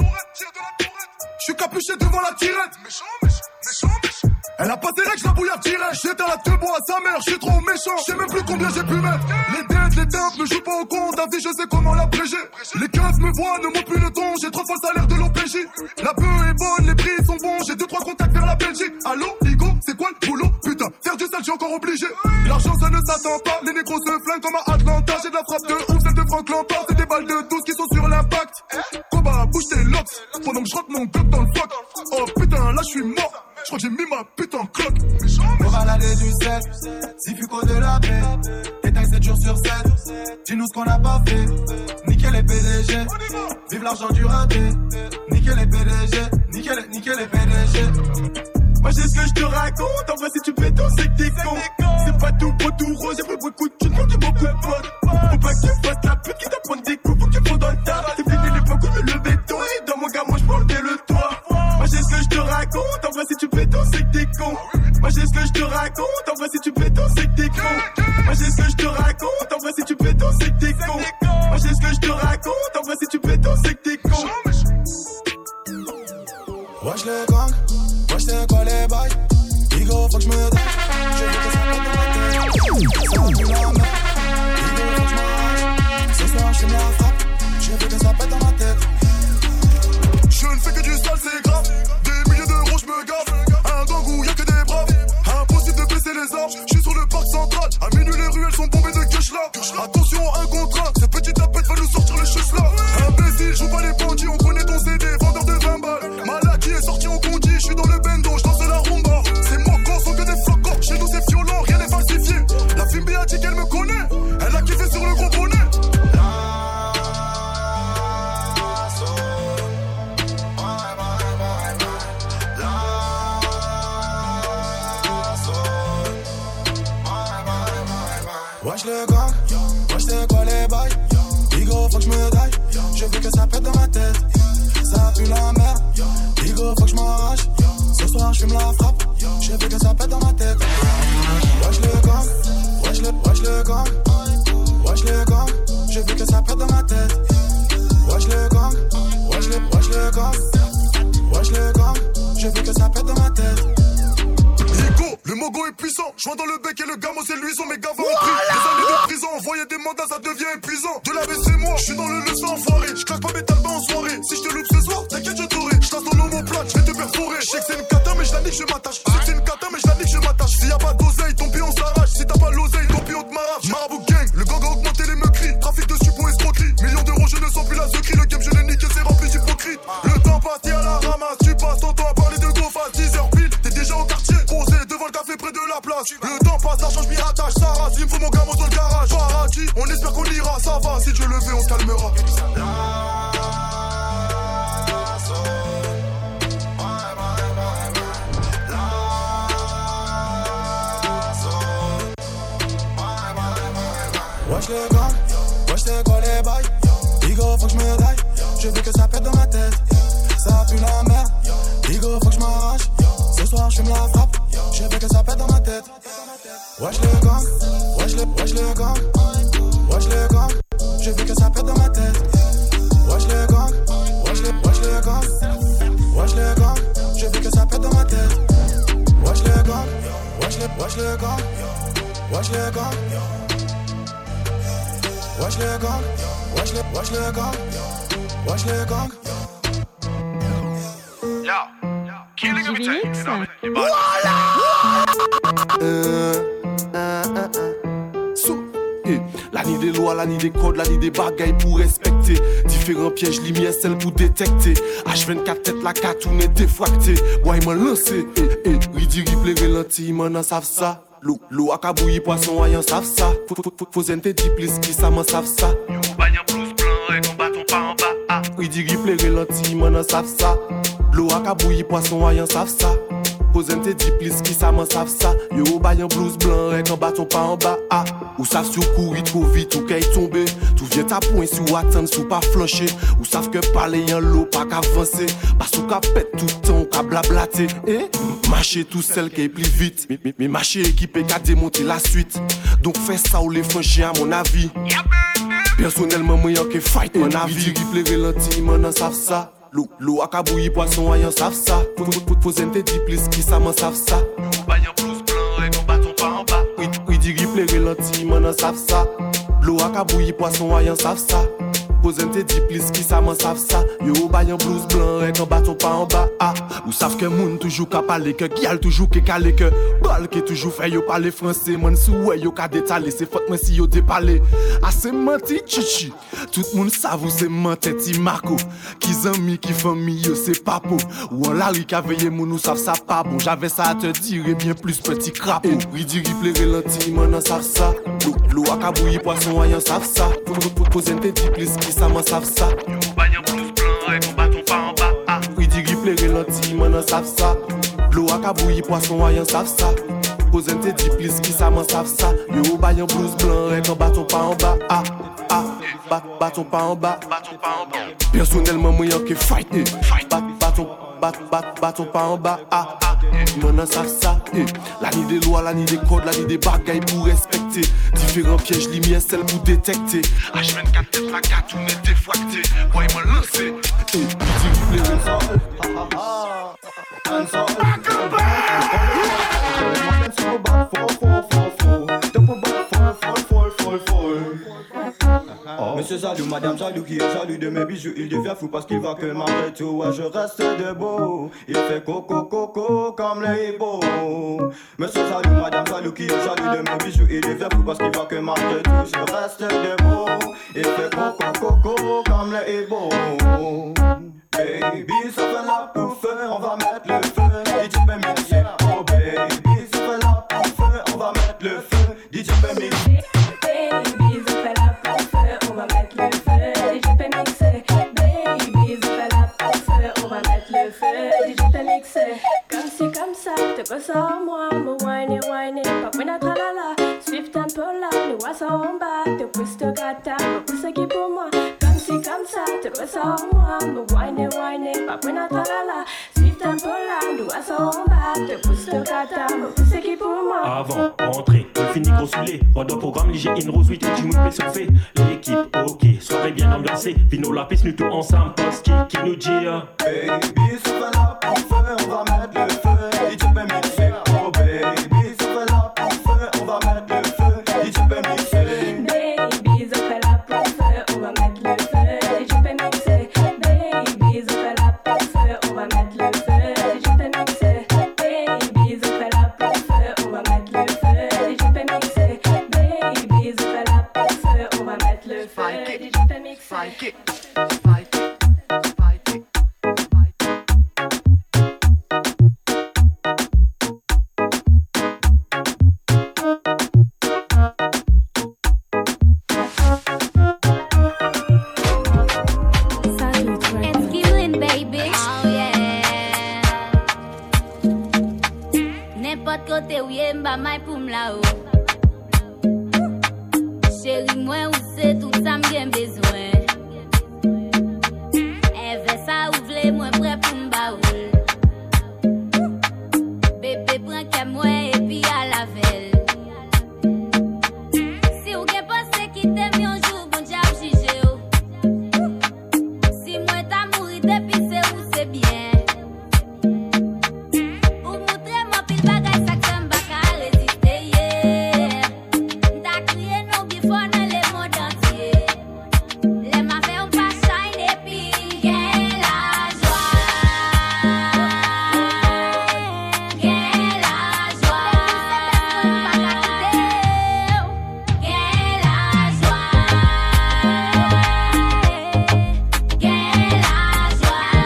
Je suis capuché devant la tirette. Méchant, méchant, méchant, méchant. Elle a pas ses règles, je la bouille à tirer. J'étais à la te bois à sa mère, je suis trop méchant. Je sais même plus combien j'ai pu mettre. Les dettes, les dettes ne jouent pas au compte. Ta vie, je sais comment l'abréger. Les keufs me voient, ne montent plus le ton. J'ai trois fois le salaire de l'O P J. La bœuf est bonne, les prix sont bons. J'ai deux, trois contacts vers la Belgique. Allô, Igo, c'est quoi le boulot? Putain, faire du sale, j'ai encore obligé. L'argent, ça ne s'attend pas. Les négros se flinguent comme à Atlanta. J'ai de la frappe de ouf, celle de Franck Lampard. C'est des balles de douze qui sont sur l'impact. Combat, bouge tes locks. Pendant que je rentre mon bloc dans le fuck. Oh putain, là, je suis mort. crois que j'ai mis ma putain en cloque. Faut balader du sept, si Fuco de la paix. Détail sept jours sur sept, dis-nous ce qu'on a pas fait. Nickel les P D G, vive l'argent du raté. Nickel les P D G, nickel, nickel les P D G. Moi j'ai ce que je te raconte, en vrai si tu fais tout c'est que t'es con. C'est pas tout beau tout rose, y'a pas beaucoup de thunes, faut qu'il beaucoup de potes. Faut pas que tu fasses la pute qui t'apprend des coups, faut que tu fasses dans le tas. C'est fini l'époque où je levais tôt et dans mon gars moi j'portais le toit. Moi j'ai ce que je te raconte, en vrai si tu fais tout c'est que t'es con. Moi j'ai ce que je te raconte, en vrai si tu fais tout c'est que t'es con. Moi j'ai ce que je te raconte, en vrai si tu fais tout c'est que t'es con. Moi j'ai ce que je te raconte, en vrai si tu fais tout c'est que t'es con. Wesh le gang, wesh c'est quoi les bails? Igo faut que je me date, je veux que ça pète dans ma tête. Ça pue la merde, Igo faut que je m'arrache. Ce soir je fume la frappe, je veux que ça pète dans ma tête. Je ne fais que du sale, c'est grave. Des milliers d'euros, je me gave. Un gang où y'a que des braves. Impossible de baisser les armes. Je suis sur le parc central. À minuit, les ruelles sont bombées de cash là. Attention, un contre un. Ce petit tapette va nous sortir les choses là. Imbécile, joue pas les bandits. On connaît ton C D, vendeur de vingt balles. Malade qui est sorti en condi. Je suis dans le bendo, je danse la rumba. C'est moquant, sont que des flocons. Chez nous, c'est violent, rien n'est falsifié. La fille a dit qu'elle me connaît. Elle a kiffé sur le gros bonnet. Wesh le gang, wesh c'est quoi les bails? Igo faut que je me daille, je veux que ça pète dans ma tête. Ça pue la merde, Igo faut que je m'arrache. Ce soir je fume la frappe, je veux que ça pète dans ma tête. Wesh le gang, wesh le, wesh le gang, wesh le gang, je veux que ça pète dans ma tête. Wesh le gang, wesh le, wesh le gang, wesh le gang, je veux que ça pète dans ma tête. Le mogo est puissant, joint dans le bec et le gamo c'est luisant. Mes gars vont en prix, des années de prison. Envoyer des mandats ça devient épuisant. De la baisse c'est moi, je suis dans le leçon enfoiré. Je claque pas mes talbans en soirée. Si je te loupe ce soir, t'inquiète je t'aurai. Je tasse ton omoplate, je vais te perforer. Je sais que c'est une cata mais je la nique je m'attache. Je sais que c'est une cata mais je la nique je m'attache. S'il y a pas d'oseille, ton pion s'arrache. Si t'as pas l'oseille, ton pion te m'arrache. Marabout gang, le gang a augmenté les meurtris. Trafic de suppos escroquerie. Millions d'euros je ne sens plus la secrie. Le game je l'ai niqué c'est rempli d'hypocrite. Le temps passe à la ramasse. Tu passes ton temps à parler de go face. dix heures pile, t'es déjà au quartier. Posé devant le café près de la place. Le temps passe, l'argent je m'y rattache, ça rase. Il me faut mon gamin dans le garage. Paradis, on espère qu'on ira, ça va. Si Dieu le veut, on se calmera. Wesh le gang, wesh c'est quoi les bails? Igo faut que je me daille, je veux que ça pète dans ma tête. Ça pue la merde, Igo faut que je m'arrache. Ce soir je fume la frappe, je veux que ça pète dans ma tête. Wesh le gang, wesh le, wesh le gang, wesh le gang, je veux que ça pète dans ma tête. Wesh le gang, wesh le, wesh le gang, wesh le gang, je veux que ça pète dans ma tête. Wesh le gang, wesh le, wesh le gang, wesh le gang, wesh le gang, wesh le, wesh le gang, wesh le gang. Euh, euh, euh, euh. Sous. Eh, la ni des lois, la ni des codes, la ni des bagailles pour respecter. Différents pièges, lumière, celle pour détecter. H vingt-quatre tête, la catoune est défractée. Boy, m'a lancé. Eh, eh, ridi, riplé, ralenti, m'en savent ça. L'eau, l'eau a cabouillé, poisson, aïe, savent ça. Faut, faut, faut, faut zente dit plus qui ça, m'en savent ça. Yo, bagnan blouse blanc, et qu'on bâton pas en bas. Ah, ridi, riplé, ralenti, m'en savent ça. L'eau a cabouillé, poisson, aïe, savent ça. Posen te di plis ki sa man sav sa. Yo bayan blouse blanc rek en baton pa en bas. Ah, ou sav si ou kouri trop vite ou kay tombe. Tout vient ta point si ou attend si ou pas flancher. Ou sav que parler en l'eau pas qu'avancer. Parce ou ka pète tout temps ou ka blablater. Eh, marcher tout seul qui est plus vite. Mais, mais, mais marcher équipé qu'a démonter la suite. Donc fais ça ou les franchir à mon avis. Personnellement moi y'en que fight mon avis. Replay ralenti m'en en savent ça. L'eau, l'eau a cabouillé, poisson aïe, savent ça. Faut, faut, faut, faut zente dit plus qui ça m'en savent ça. Yo, bayan blouse blanc, et qu'on bâton pas en bas. Oui, oui, dit replay ralenti, m'en savent ça. L'eau a cabouillé, poisson aïe, savent ça. Pose un te dit plus qui ça m'en savent ça. Yo bail en blouse blanc et en bâton pas en bas. Ah, ou savent que moun toujours qu'à parler que gyal toujours qu'est calé que bal qui toujours fait yo parler français. Man sou yo ka détaler c'est faute moi si yo déparler. Ah c'est menti chichi. Tout moun savent ou c'est menté ti Marco. Qui zami qui famille yo c'est papo. Ou en la rue qu'a veillé moun ou savent ça pas bon. J'avais ça à te dire et bien plus petit crapaud. Ridi riplé ralenti man en savent ça. L'eau a kabouille poisson ayan savent ça. Poser un te dit plus qui ça m'en savent ça. Yo bagne en blouse blanc et en bâton pas en bas. Ah, ridi riplé ralenti man en savent ça. L'eau a kabouille poisson ayan savent ça. Poser un te dit plus qui ça m'en savent ça. Yo bagne en blouse blanc et en bâton pas en bas. Ah, ah, bat, bâton pas en bas. Bâton pas en bas. Personnellement moi y'a que fight. Bat, bâton, bat, bat, bâton pas en bas. Ah, ah. M'en savent ça, eh. La ni des lois, la ni des codes, la ni des bagailles pour respecter. Différents pièges, lumière, celles pour détecter. H vingt-quatre tête la carte, on est défracté. Ouais, il m'a lancé, eh. Il dit les Monsieur jaloux, madame jaloux, qui est jaloux de mes bijoux, il devient fou parce qu'il voit que malgré tout, ouais, je reste debout. Il fait coco coco comme le hibou. Monsieur jaloux, madame jaloux, qui est jaloux de mes bijoux, il devient fou parce qu'il voit que malgré tout, je reste debout. Il fait coco coco comme le hibou. Baby, ça fait la pouffe, on va mettre le feu. D J peut mixer, oh baby, ça fait la pouffe, on va mettre le feu. D J peut mixer. Baby, ça fait la pouffe, on va mettre le feu. D J peut mixer. Baby, ça fait la pouffe, on va mettre le feu. D J peut mixer. Comme si comme ça, te peux ça en moi, me whine whine, pas pour notre tralala. Swift un peu là, nous voit ça en bas, te pousse te gâta, me pousse qui pour moi. Comme si comme ça, te peux ça en moi, me whine whine, pas pour notre tralala. Swift un peu là, nous voit ça en bas, te pousse te gâta, me pousse qui pour moi. Avant, entrée, le fini gros saoulé. Rod au programme, l'I G in rose, huit, tu me fais sauver. L'équipe, ok, soirée bien ambiancée. Vino la piste, nous tout ensemble, post qui, qui nous dit. Baby, ça fait la pouffe, on va mettre le feu. D J peut mixer, oh baby, ça fait la pouffe, on va mettre le feu. D J peut mixer. Baby, ça fait la pouffe, on va mettre le feu. D J peut mixer. Baby, ça fait la pouffe, on va mettre le feu. D J peut mixer. Baby, ça fait la pouffe, on va mettre le feu. D J peut mixer. Baby, ça fait la pouffe, on va mettre le feu. D J peut mixer. Côté où y'a m'a mai pour m'la-haut. Chérie, moi, où c'est tout ça m'gain besoin. Elle veut ça ouvre moi prêt pour m'baoul. Bébé prend qu'à moi et puis à la velle. Si ou gen pensé qui t'aime un jour, bon diable jige ou. Si moi t'as mouri depuis c'est où c'est bien. Get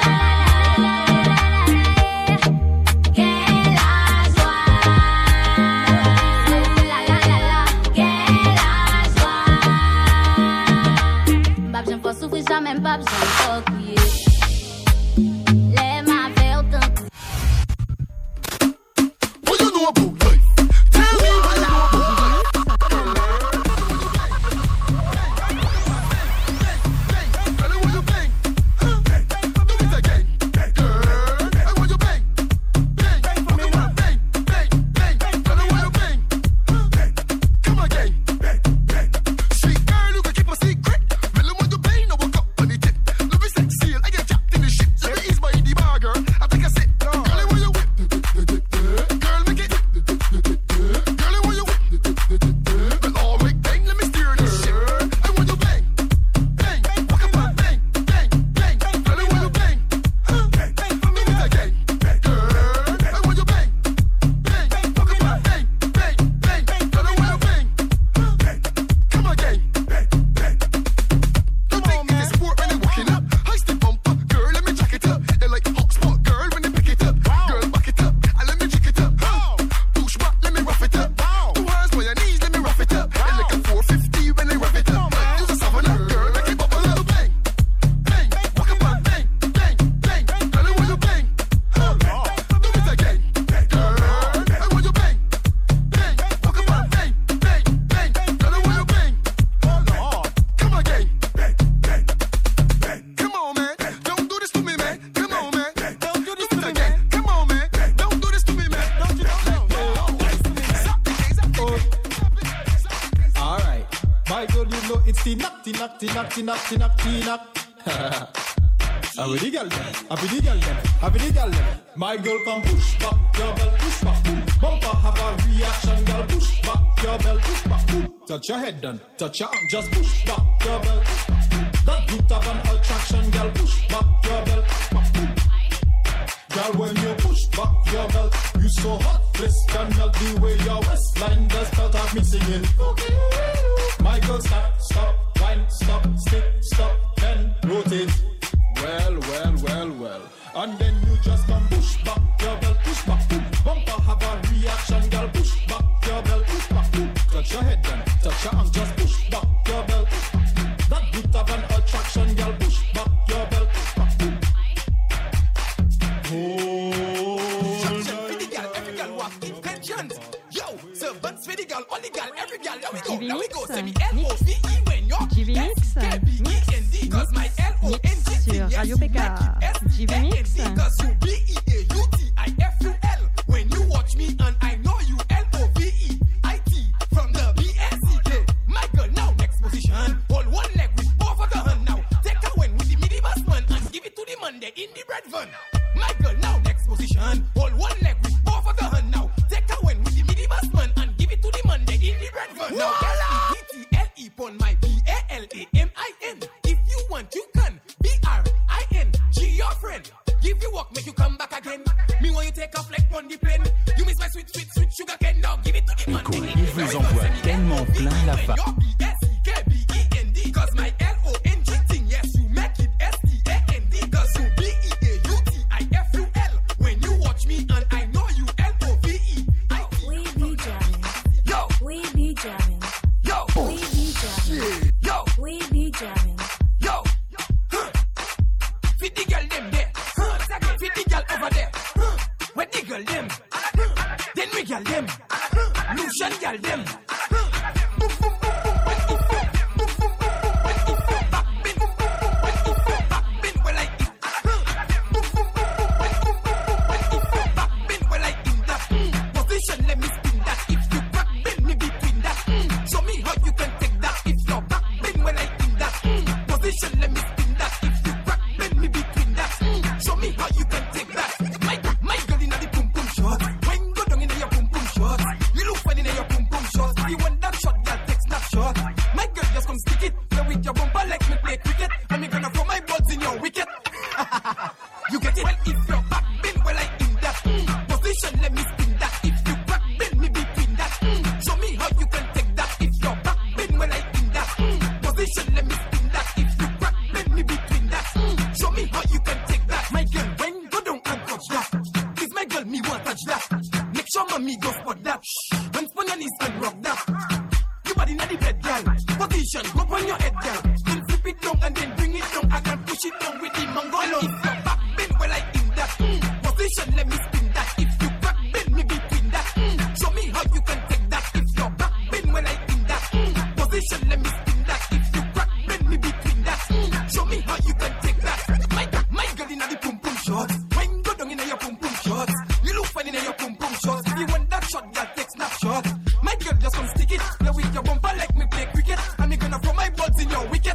Tea knock, tea knock, tea knock, tea knock, tea knock, tea knock. Happy the girl them, happy the girl them, happy the girl them. My girl come push back your belt, push back, boom. Bumper have a reaction, girl push back your belt, push back, boom. Touch your head then, touch your arm, just push back your belt. That good have an attraction, girl push back your belt, push back, boom. Girl, when you push back your belt, you so hot, flesh can melt the way your waistline does. Felt of me singing. Okay. My girl, stop, stop, wine, stop, stick, stop, then rotate. Well, well, well, well. And then you just come push back your belt, push back, boom. Bumper have a reaction, girl, push back your belt, push back, boom. Touch your head then, touch your arm, just push back your belt. That good have an attraction, girl, push back your belt, push back, boom. Attraction for the girl, every girl want intentions. Yo, servants for the girl, only girl, every girl. Here we go, here we go. Say me L O V E when you're J V Mix, mix, cause my L O N G sur Radio P K. J V Mix. Cause you B E A U T I F U L. When you watch me and I know you L O V E I T from the B S C K. My girl, now next position. Hold one leg with both of the hand now. Take a win with the minibus man and give it to the man there in the bread van. My girl, now next position. Hold one leg with both of the hand now. Take a win with the minibus man and give it to the man there in the bread van. Now L E T L E upon my B A L A M I N. If you want, you can. B R I N G your friend. Give you work, make you come back again. Me want you take off like on the plane. You miss my sweet, sweet, sweet sugar cane. Now give it to the man. Il vous envoie tellement plein la face. Cause my L O N G thing, yes, you make it S T A N D. Cause you B E A U T I F U L. When you watch me and I know you L O V E I T. We be jamming. Yo. We be jamming. Yo. We be jamming. Yo. We be jamming. Yo. Huh. Fit the girl them there. Huh. Fit the girl over there. Huh. Where the girl them? Huh. Then we girl them. Huh. Lucian girl them. Huh. Boom, boom, boom, boom. When it fall. Boom, boom, boom, boom. When it fall. Back bin. When it fall. Back bin. Well I eat. Huh. Boom, boom, boom, boom. When it fall. When it fall. Back bin. Well I in that mm. position. Let me spin that. If you back bin me between that. Mm. Show me how you can take that. If you're back bin. Well I in that mm. position. Let me spin that. If you back bin me between that. Mm. Show me how you can take that. My my girl inna the boom boom shot. When go down inna your boom boom shot. You look funny inna your boom boom shot. If you want that shot, girl take snapshot. My girl just come stick it. Play with your bumper like me play cricket. And me gonna throw my balls in your wicket. You get it? Well, if you're back bin, well I in that mm. position. Let me spin that. If you back bin me between that. Mm. Show me how you can take that. If you're back bin, well I in that mm. position. Let me spin that. If you back bin me between that. Mm. Show me how you can take that. My girl, when go down and touch that. If my girl me want touch that. Make sure mommy go spot that. When spin your knees and rock that. You body inna the bed, girl. Position, go on your head, girl. Then flip it down and then bring it down. I can push it down with the mango. If you're back bin, well I in that mm. position. Let me spin that. If you back bin me between that. Mm. Show me how you can take that. If you're back bin, well I in that mm. position. Let me spin that. If you back bin me between that. Mm. Show me how you can take that. My my girl inna the pum pum shot. When go down inna your pum pum shot. You look funny inna your pum pum shot. If you want that shot, girl take snapshot. My girl just come stick it. Play with your bumper like me play cricket. And me gonna throw my balls in your wicket.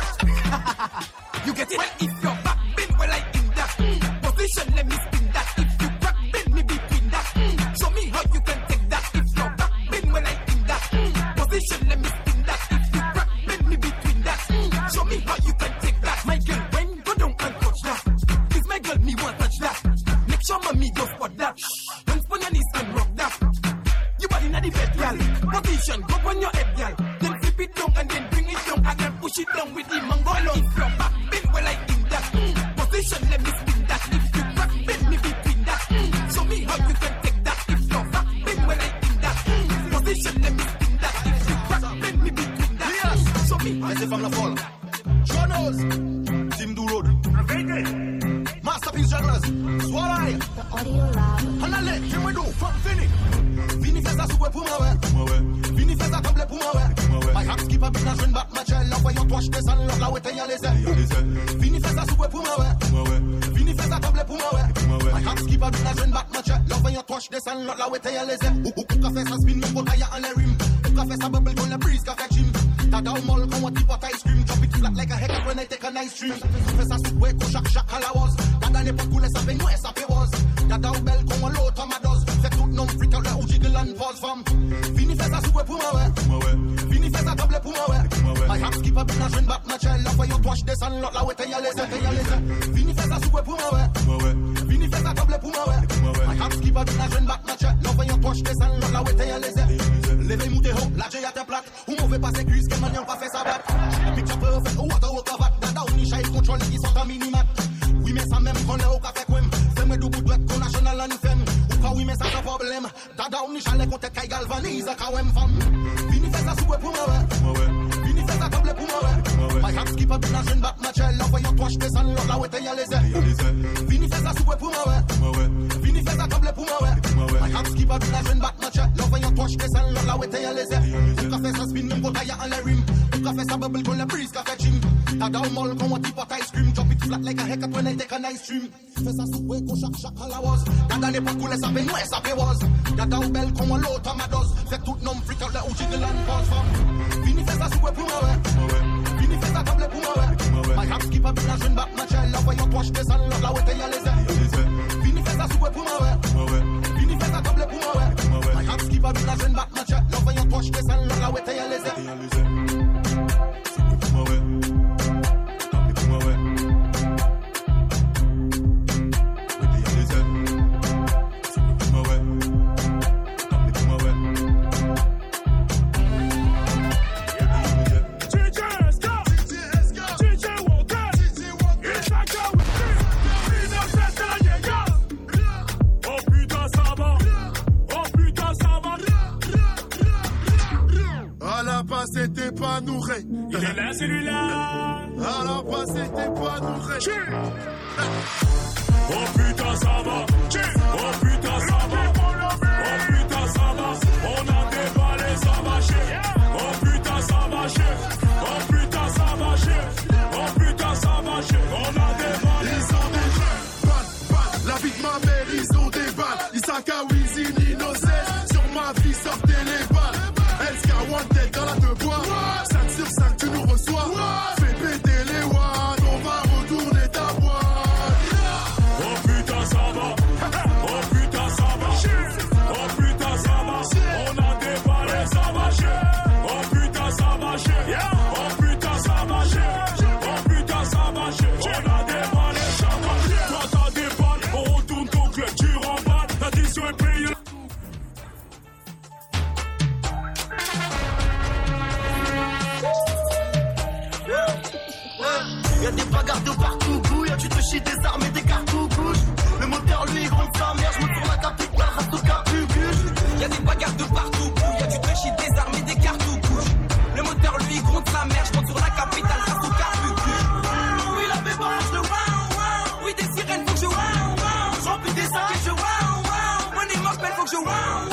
You get it? Well, if you're back bin, well I in that mm. position. Let me spin that. If you back bin me between that. Mm. Show me how you can take that. If you're back bin, well I in that mm. position. Let me spin that. If you back bin me between that. Mm. Show me how you can take that. My girl, when go down and touch that. If my girl me want touch that. Make sure mommy go spot that. When spin your knees and rock that. You body inna the bed, girl. Position, go on your head, girl. Then flip it down and then bring it down. I can push it down with the mango. If you're back bin, well I in that mm. position. Let me spin that. If you back bin me between that. Mm. Show me how you can take that. If you're back bin, well I in that mm. position. Let me spin that. If you back bin me between that. Yes. Show me how you can take that. Jonos, Team Do Road, Masterpiece Jugglers, Swallow, the Audio Lab, Hanale, here we do, from Vinny. Vinny fais ça sous pour moi, ouais. Vinny fais ça comme pour moi, ouais. My hands keep a bit of back my gel, là, voyons toi, je descends, là, là, ouais, t'es y'a les ailes. Vinny fais ça sous pour moi, ouais. Vinny fais ça comme pour moi, ouais. My hands keep a bit of back my gel, là, voyons toi, je descends, là, là, ouais, t'es y'a les ailes. Ou, ou, ou, fait ça spin, mon pote, y'a un les rimes. Ou, fait ça bubble, dans la brise, qu'a fait Jim. T'as dans le mall, quand on t'y porte ice cream. like a haircut when I take a nice drink. Fais ça sous ouais, qu'on chaque chaque à la was. Dada l'époque où les sapés, nous, et sapé was. Dada ou belle, qu'on l'autre à ma dose. Fait tout non freak out, là où jiggle and pause, femme. Vini fait ça sous ouais, pour moi, ouais. Vini fait ça table pour moi, ouais. My hands keep up in a jeune bat, ma chelle. La fois yo, toi, j'descends, l'autre, là, ouais, t'es y'a les ailes, t'es y'a les ailes. Vini fait ça sous ouais, pour moi, ouais. Vini fait ça table pour moi, ouais. My hands keep up in a jeune bat, ma chelle. La fois yo, toi, j'descends, l'autre, là, ouais, t'es y'a les ailes. Levez moutez haut, la j'ai à ta plaque. Ou mauvais pas ses cuisses, qu'elle m'a pas fait sa batte. Picture perfect, ou water ou cravate. Dada ou nicha, il contrôle, ils sont en minimat. Oui, mais ça même, qu'on est au café, quoi. Fais-moi du bout de qu'on national and femme. Ou pas, oui, mais ça, c'est problème. Dada ou nicha, les comptes, qu'elle galvanise, quand même femme. Vini fait ça sous pour moi, ouais. Vini fait ça table pour moi, ouais. My hands keep up in a jeune bat, ma chelle. L'envoyant toi, j'descends, l'autre, là, ouais, t'es y'a les ailes. Vini fait ça sous pour moi, ouais. Vini fait ça table pour moi, ouais. My hands keep up in a jeune bat, ma chelle. L'envoyant toi, j'descends, l'autre, là, ouais, t'es y'a les ailes. Tout café, ça spin, même quand y'a en les rimes. Tout café, ça bubble, qu'on la brise, café ching. Dada ou molle, qu'on tip pot ice cream. Drop it flat like a haircut when I take a nice stream. Fais ça sous ouais, qu'on chaque chaque à la was. Dada l'époque où les sapés, nous, et sapé was. Dada ou belle, qu'on l'autre à ma dose. Fait tout non freak out, là, où jiggle and pause, femme. Vini fait ça sous ouais, pour moi, ouais. Vini fait ça table pour moi, ouais. My hands keep up in a jeune bat, ma chelle. L'envoyant toi, j'descends, l'autre, là, ouais, t'es y'a les ailes. Vini fait ça sous ouais, pour moi, ouais. Vini fait ça table pour moi, ouais. My hands keep up in a jeune bat, ma chelle. L'envoyant toi, j'descends, l'autre, là, ouais, t'es y'a les ailes. C'était pas nourré. Il est là celui-là. À la base c'était pas nourré. Oh putain ça va. Oh putain ça va. Oh putain ça va. On a déballé, ça va chier. Oh putain ça va chier. Oh putain ça va chier. Oh putain ça va chier. On a déballé. Ils ont des balles, balles. La vie de ma mère ils ont des balles. Isaka Wizini Innocent. Sur ma vie sortez les balles. S K One tête dans la deux bois. cinq sur cinq tu nous reçois. Fais péter les watts. On va retourner ta boîte. Oh putain ça va. Oh putain ça va. Oh putain ça va. On a déballé, ça va chier. Oh putain ça va chier. Oh putain ça va chier. Oh putain ça va chier. On a déballé, ça va chier. Toi t'as des balles, on retourne ton club, tu remballes. L'addition est payée. Y'a des bagarres de partout, bouille. Tu te chies des armes et des cartouches. Le moteur lui gronde sa mère. Je me tourne la capitale, reste au capugus. Y'a des bagarres de partout, bouille. Tu te chies des armes et des cartouches. Le moteur lui gronde sa mère. Je monte sur la capitale, reste au capugus. Oui, la bébarge de wow wow. Oui, des sirènes, faut que je wow wow. Je remplis des sacs et je wow wow. Money m'appelle, faut que je wow wow.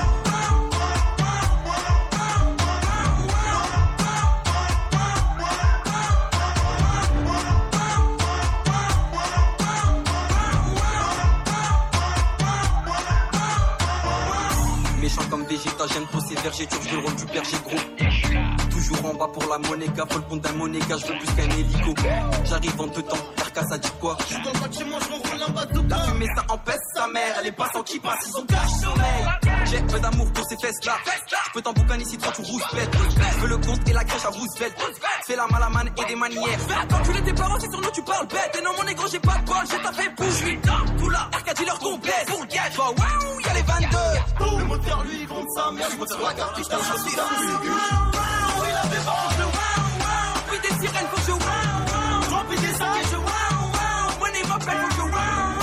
Comme Vegeta, j'aime trop ces vergers, tu joues le rôle du berger gros. Toujours en bas pour la monéga, faut le compte d'un monéga, je veux plus qu'un hélico. J'arrive en deux temps, R K ça dit quoi? Je suis dans le bas de chez moi, je renvoie un bazooka. La fumée ça empêche sa mère, elle est passant qui passe, ils ont cache sommeil. J'ai peu d'amour pour ces fesses là. Je peux t'en boucaner si toi tu rouspètes. Je veux le compte et la crèche à Roosevelt. Fais la malamane et des manières. Quand tu l'es tes parents, c'est sur nous tu parles bête. Et non mon négro j'ai pas de bol, j'ai tapé bouche. Je suis dans tout là, R K dit leur complète. Pour gage, va waouh, y'a les vingt-deux. Le moteur lui gronde sa mère. Je me tire la carte, je suis dans le oui, la bébarge de wow wow. Oui, des sirènes, faut que je wow wow. Je remplis des sacs et je wow wow. Money m'appelle, faut que je wow wow.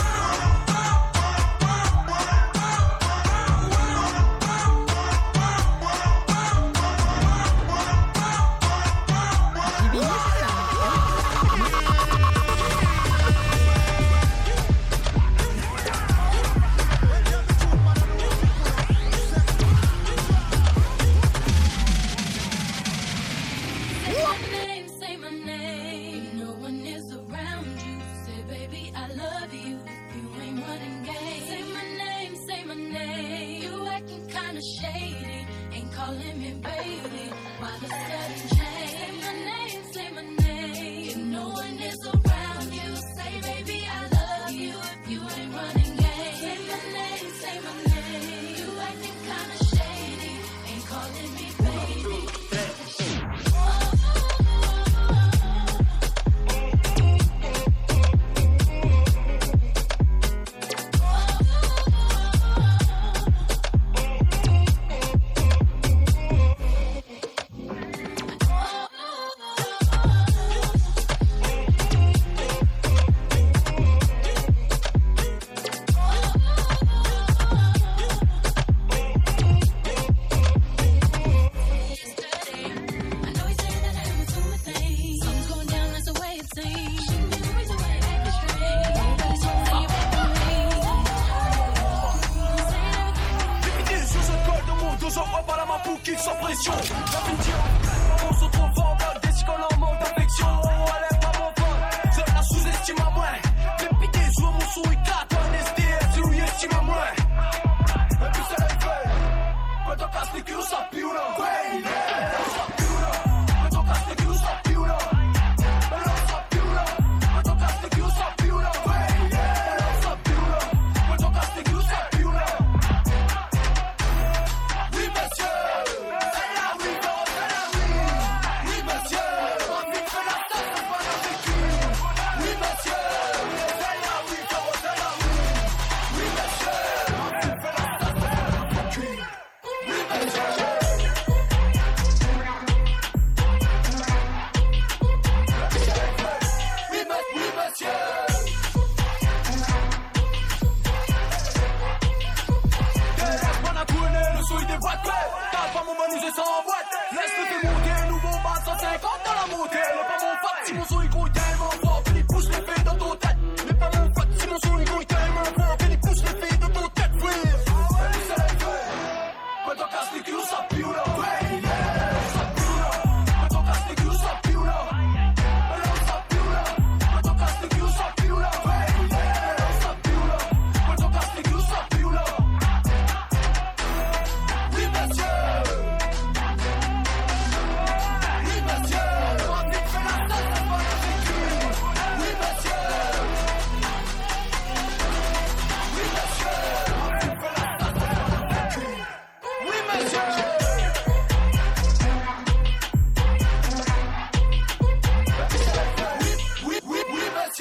Shady, ain't calling me baby. Why the sudden change? Say my name, say my name. pression. La vie tire, on se trouve en mode, des qu'on en manque d'affection. Elle est pas mon pote, je la sous-estime à moi. Les piquets jouent mon sou, il quatre, un S D S, tu lui estimes à moi. Et puis c'est la fait, quand on casse les culs, ça pue là. Ouais, ça pue là. Quand on casse les culs, ça pue là. Mais là, ça pue là. Quand on casse les culs, ça pue là. Ouais, là, ça pue là. Quand on casse les culs, ça pue là. Oui, monsieur. C'est là, oui, non, c'est là, oui. Oui, monsieur. On vite fait la tête, c'est pas la vécu. Oui, monsieur. C'est là, oui, non, c'est là, oui. Oui, monsieur. On vite fait la tête, c'est pas la vécu. Oui, monsieur. Oui, ma- oui, monsieur. On a tourné le souille des boîtes clés. T'as pas mon manusé sans boîte. Laisse-le démonter, nouveau bas cent cinquante dans la montée. Le pas mon fac, si mon souille grouille tellement fort, puis il pousse les filles dans ton tête. Le pas mon fac, si mon souille grouille tellement fort, puis il pousse les filles dans ton tête, frère. Et c'est la gueule. Quand on casse les culs, ça pue là. Ouais, ça pue là. Quand on casse les culs, ça pue là. Et là, ça pue là. Quand on casse les culs, ça pue là. Ouais, ça pue là. Quand on casse les culs, ça pue là. Oui, monsieur. Oui, monsieur. On vite fait la tête, c'est pas la vécu. Oui, monsieur. Oui, monsieur. On vite fait la tête, c'est pas la vécu. Oui, monsieur. Oui, oui, oui, oui, monsieur.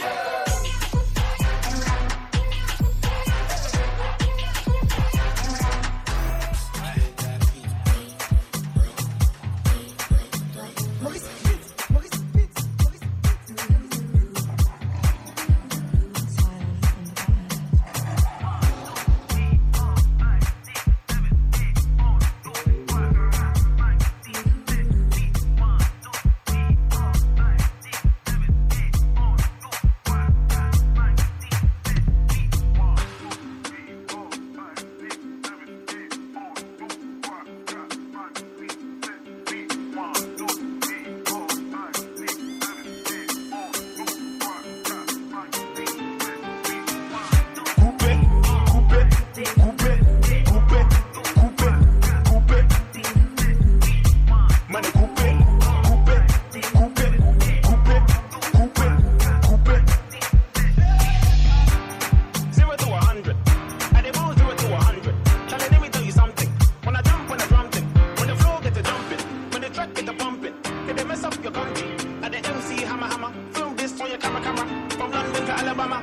Zero to a hundred. And they both zero to a hundred. Charlie, let me tell you something. When I jump, when I drum thing, when the flow get to jumping, when the track get to pumping, if they mess up your country, and the M C hammer hammer, film this on your camera camera, from London to Alabama.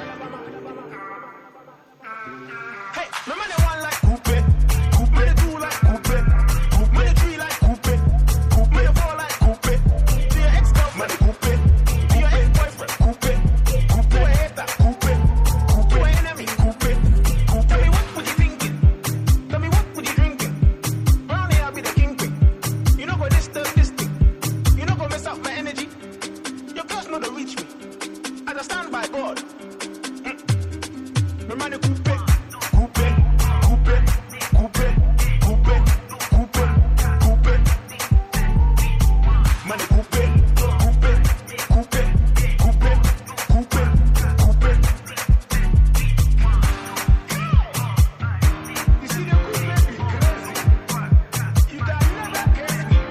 Hey, my man they want like coupe, coupe, man they two like coupe, coupe, man they three like coupe, coupe, man they four like coupe, to your ex-girlfriend, man they coupe, to your ex-boyfriend, coupe, coupe, to a hater, coupe, coupe, to an enemy, coupe, coupe. Tell me what would you thinking? Tell me what would you drinking? Round here I'll be the kingpin. You know go disturb this thing. You know go mess up my energy. Your girls know to reach me. As I stand by God. Mm. My man they coupe, coupe, coupe, coupe, coupe, coupe, coupe. Man they coupe, coupe, coupe, coupe, coupe, coupe. You see the coupe be crazy. You can never catch me.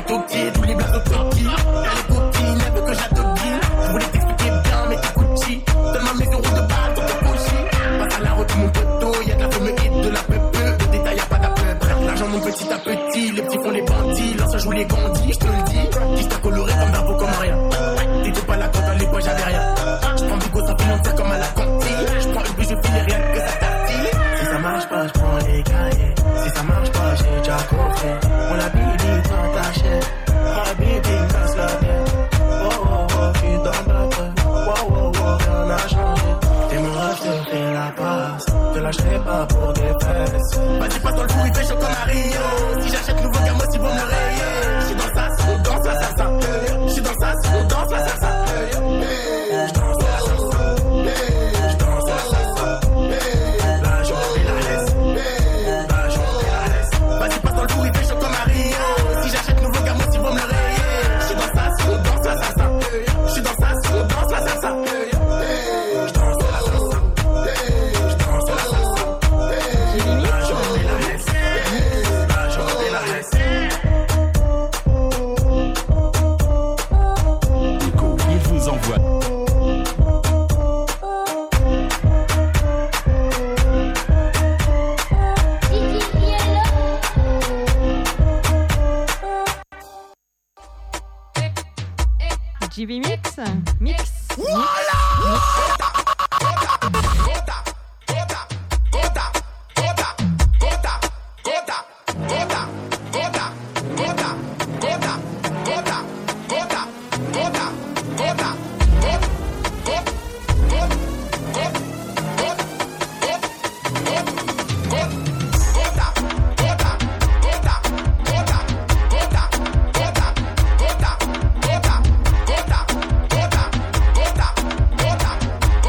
tout petit, tous les blagues au petit. Elle est coquine, elle veut que je la doguine. Je voulais t'expliquer bien, mais t'as Gucci. Donne-moi mes euros de balle pour te coucher. Passe à la route, mon poteau, y'a de la fumée et de la peupe. De détail, y'a pas d'appel. L'argent, mon petit à petit, les petits font les bandits. L'ancien joue les bandits, je te le dis. Qui t'a coloré comme d'un beau comme rien. T'étais pas là quand dans les poches, j'avais rien. Je prends du go, ça finance ça comme à la cantine. Je prends une bouche, je file rien que ça tartine. Si ça marche pas, je prends les cahiers. Si ça marche pas, j'ai déjà confié. On la bibi dans ta chair. Ah, bibi, casse la tête. Oh, oh, oh, je suis dans ma tête. Oh, oh, oh, rien n'a changé. T'aimeras, je te fais la passe. Je lâcherai pas pour des fesses. Vas-y, passe dans le four, il fait chaud comme à Rio. Si j'achète nouveau gamme, ils vont me rayer. Je suis dans ça, on danse la salsa. Je suis dans ça, on danse la salsa. Je danse la salsa. Je danse la salsa. La journée la laisse. La journée la laisse. Vas-y, passe dans le four, il fait chaud comme à Rio. Si j'achète nouveau gamme, ils vont me rayer. Je suis dans ça, on danse la salsa. Je suis dans ça, on danse la salsa. Je danse la salsa. Je danse la salsa. La journée la laisse. La journée la laisse. Nico, il vous envoie. J B Mix, mix. Gota,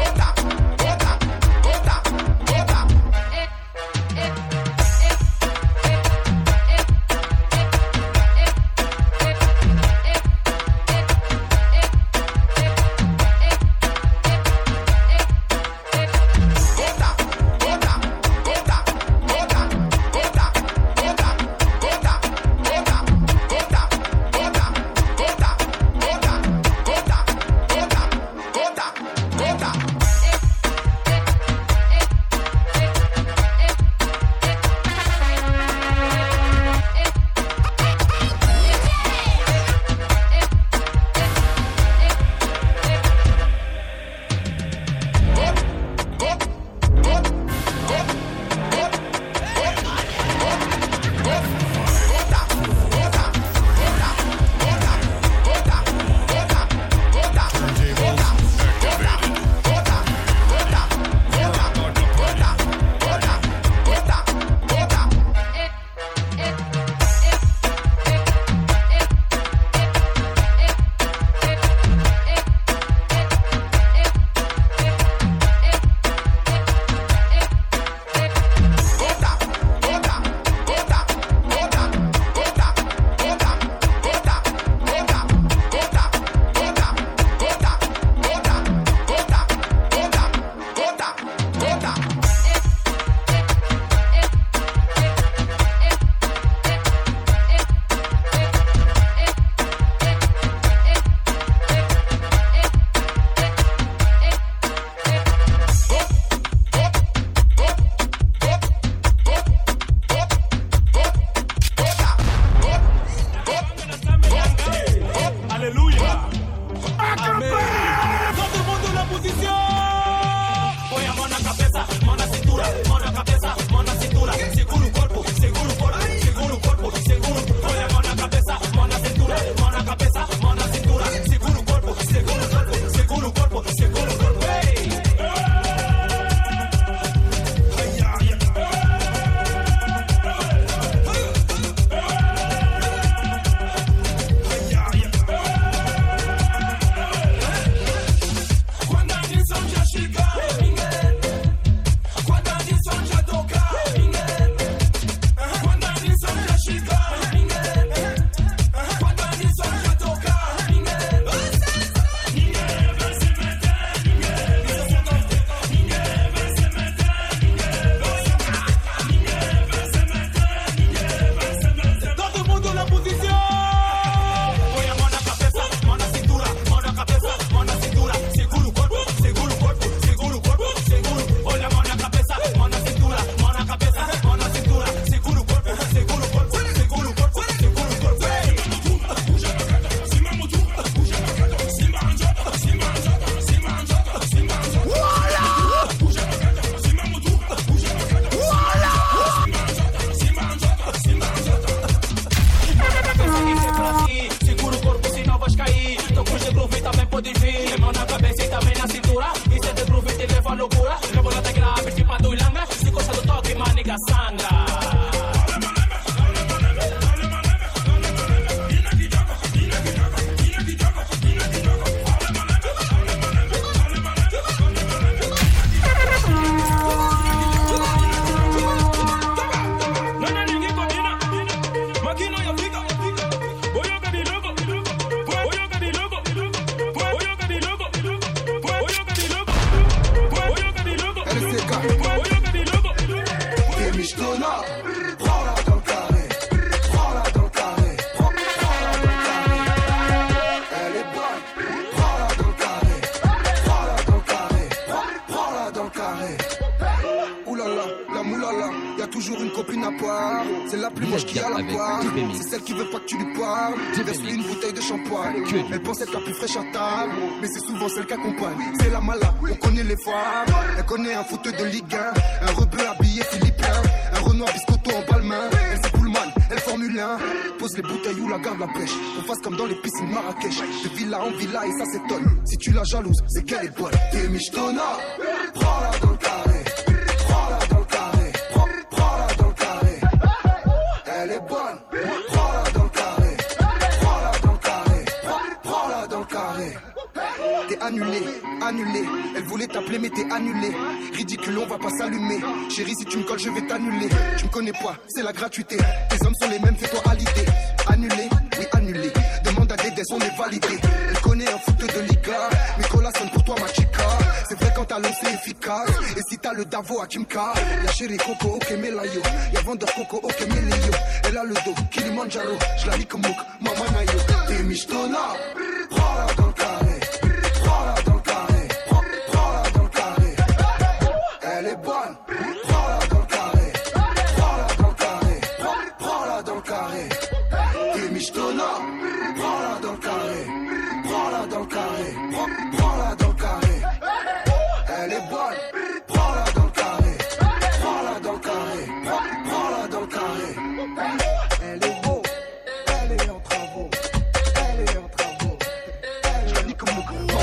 plus moche qui a la barre. C'est celle qui veut pas que tu lui parles. Verse-lui une bouteille de shampoing. Elle pense être la plus fraîche à table, mais c'est souvent celle qui accompagne. C'est la mala, on connaît les femmes. Elle connaît un fauteuil de Ligue un, un rebeu habillé philippin, un Renoir biscotto en balmain. Elle c'est Pullman, elle Formule un. Pose les bouteilles ou la garde la pêche. On fasse comme dans les piscines Marrakech. De villa en villa et ça s'étonne. Si tu la jalouses, c'est qu'elle est bonne. T'es michetonna, prends-la dans le carré. Prends-la dans le carré. Prends, prends-la dans le carré. Elle est bonne, prends-la dans le carré. Prends-la dans le carré. Prends, prends-la dans le carré. T'es annulé, annulé. Elle voulait t'appeler mais t'es annulé. Ridicule, on va pas s'allumer. Chérie, si tu me colles, je vais t'annuler. Tu me connais pas, c'est la gratuité. Tes hommes sont les mêmes, fais-toi à l'idée. Annulé, oui annulé. Demande à Dédès, on est validé. Elle connaît un foot de Liga. Nicolas sonne pour toi ma chica. C'est vrai quand t'as l'homme c'est efficace. Et si t'as le Davo à Kimka. Y'a chérie Coco, ok Melayo. Y'a vendeur Coco, ok Melayo. Elle a le dos, Kilimanjaro. J'la lis comme Mouk, Mama Nayo. T'es michetonna, prends-la dans le carré. Prends-la dans le carré. Prends, prends-la dans le carré. Elle est bonne, prends-la dans le carré. Prends-la dans le carré. Prends, prends-la dans le carré. T'es michetonna, prends-la dans le carré. Prends-la dans le carré. Prends, prends-la dans le carré. Elle est bonne, prends-la dans le carré. Prends-la dans le carré. Prends, prends-la dans le carré. Elle est beau, elle est en travaux. Elle est en travaux. Je la dis comme le grand.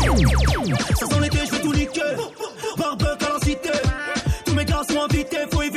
Ça sent l'été, je veux tout niquer. Barbecue à la cité. Tous mes gars sont invités, faut éviter.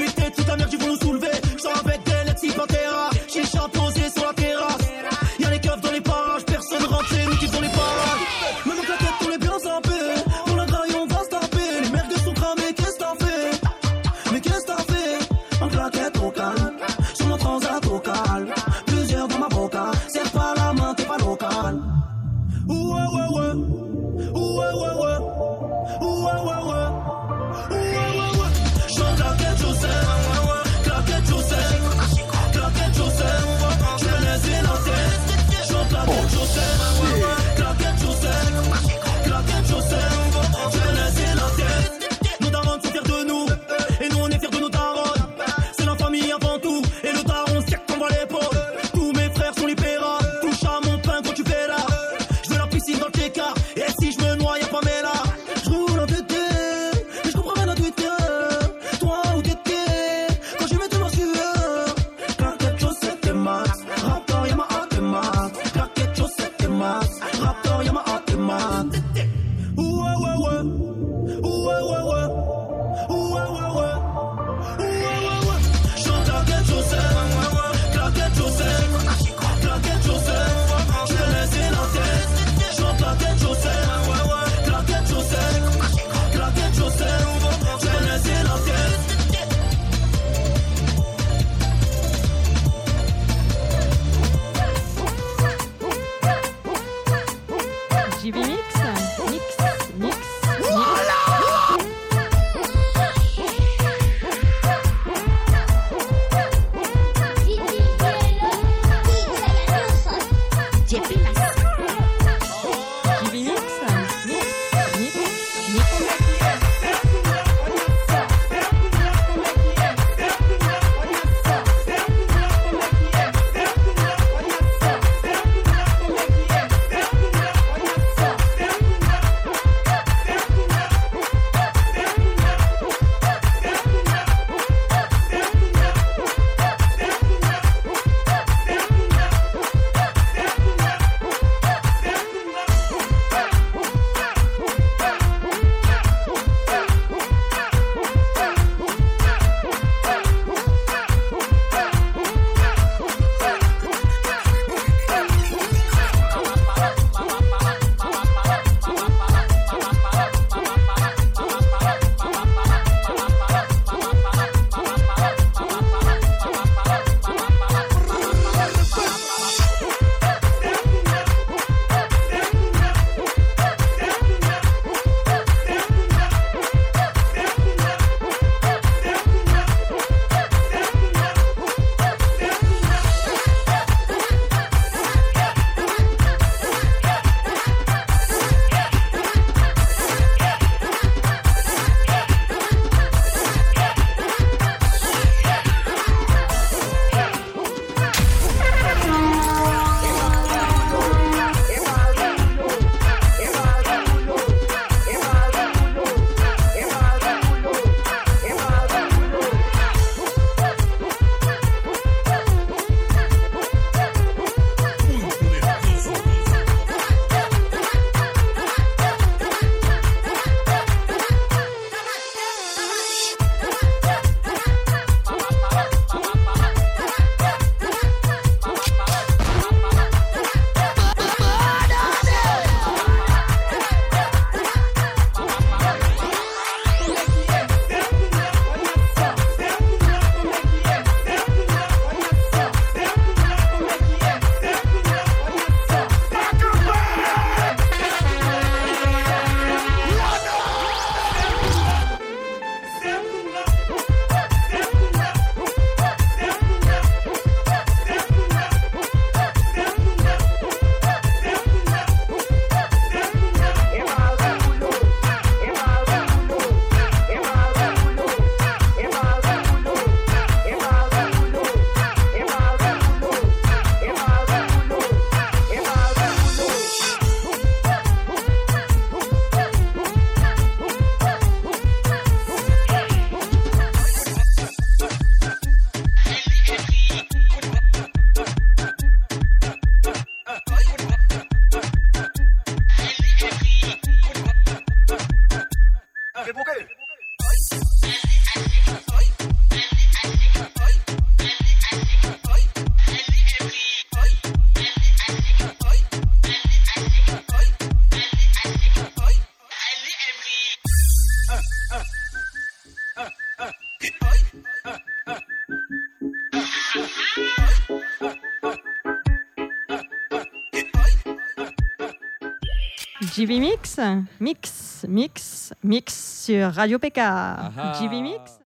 J V Mix, mix, mix, mix sur Radio P K. J V Mix.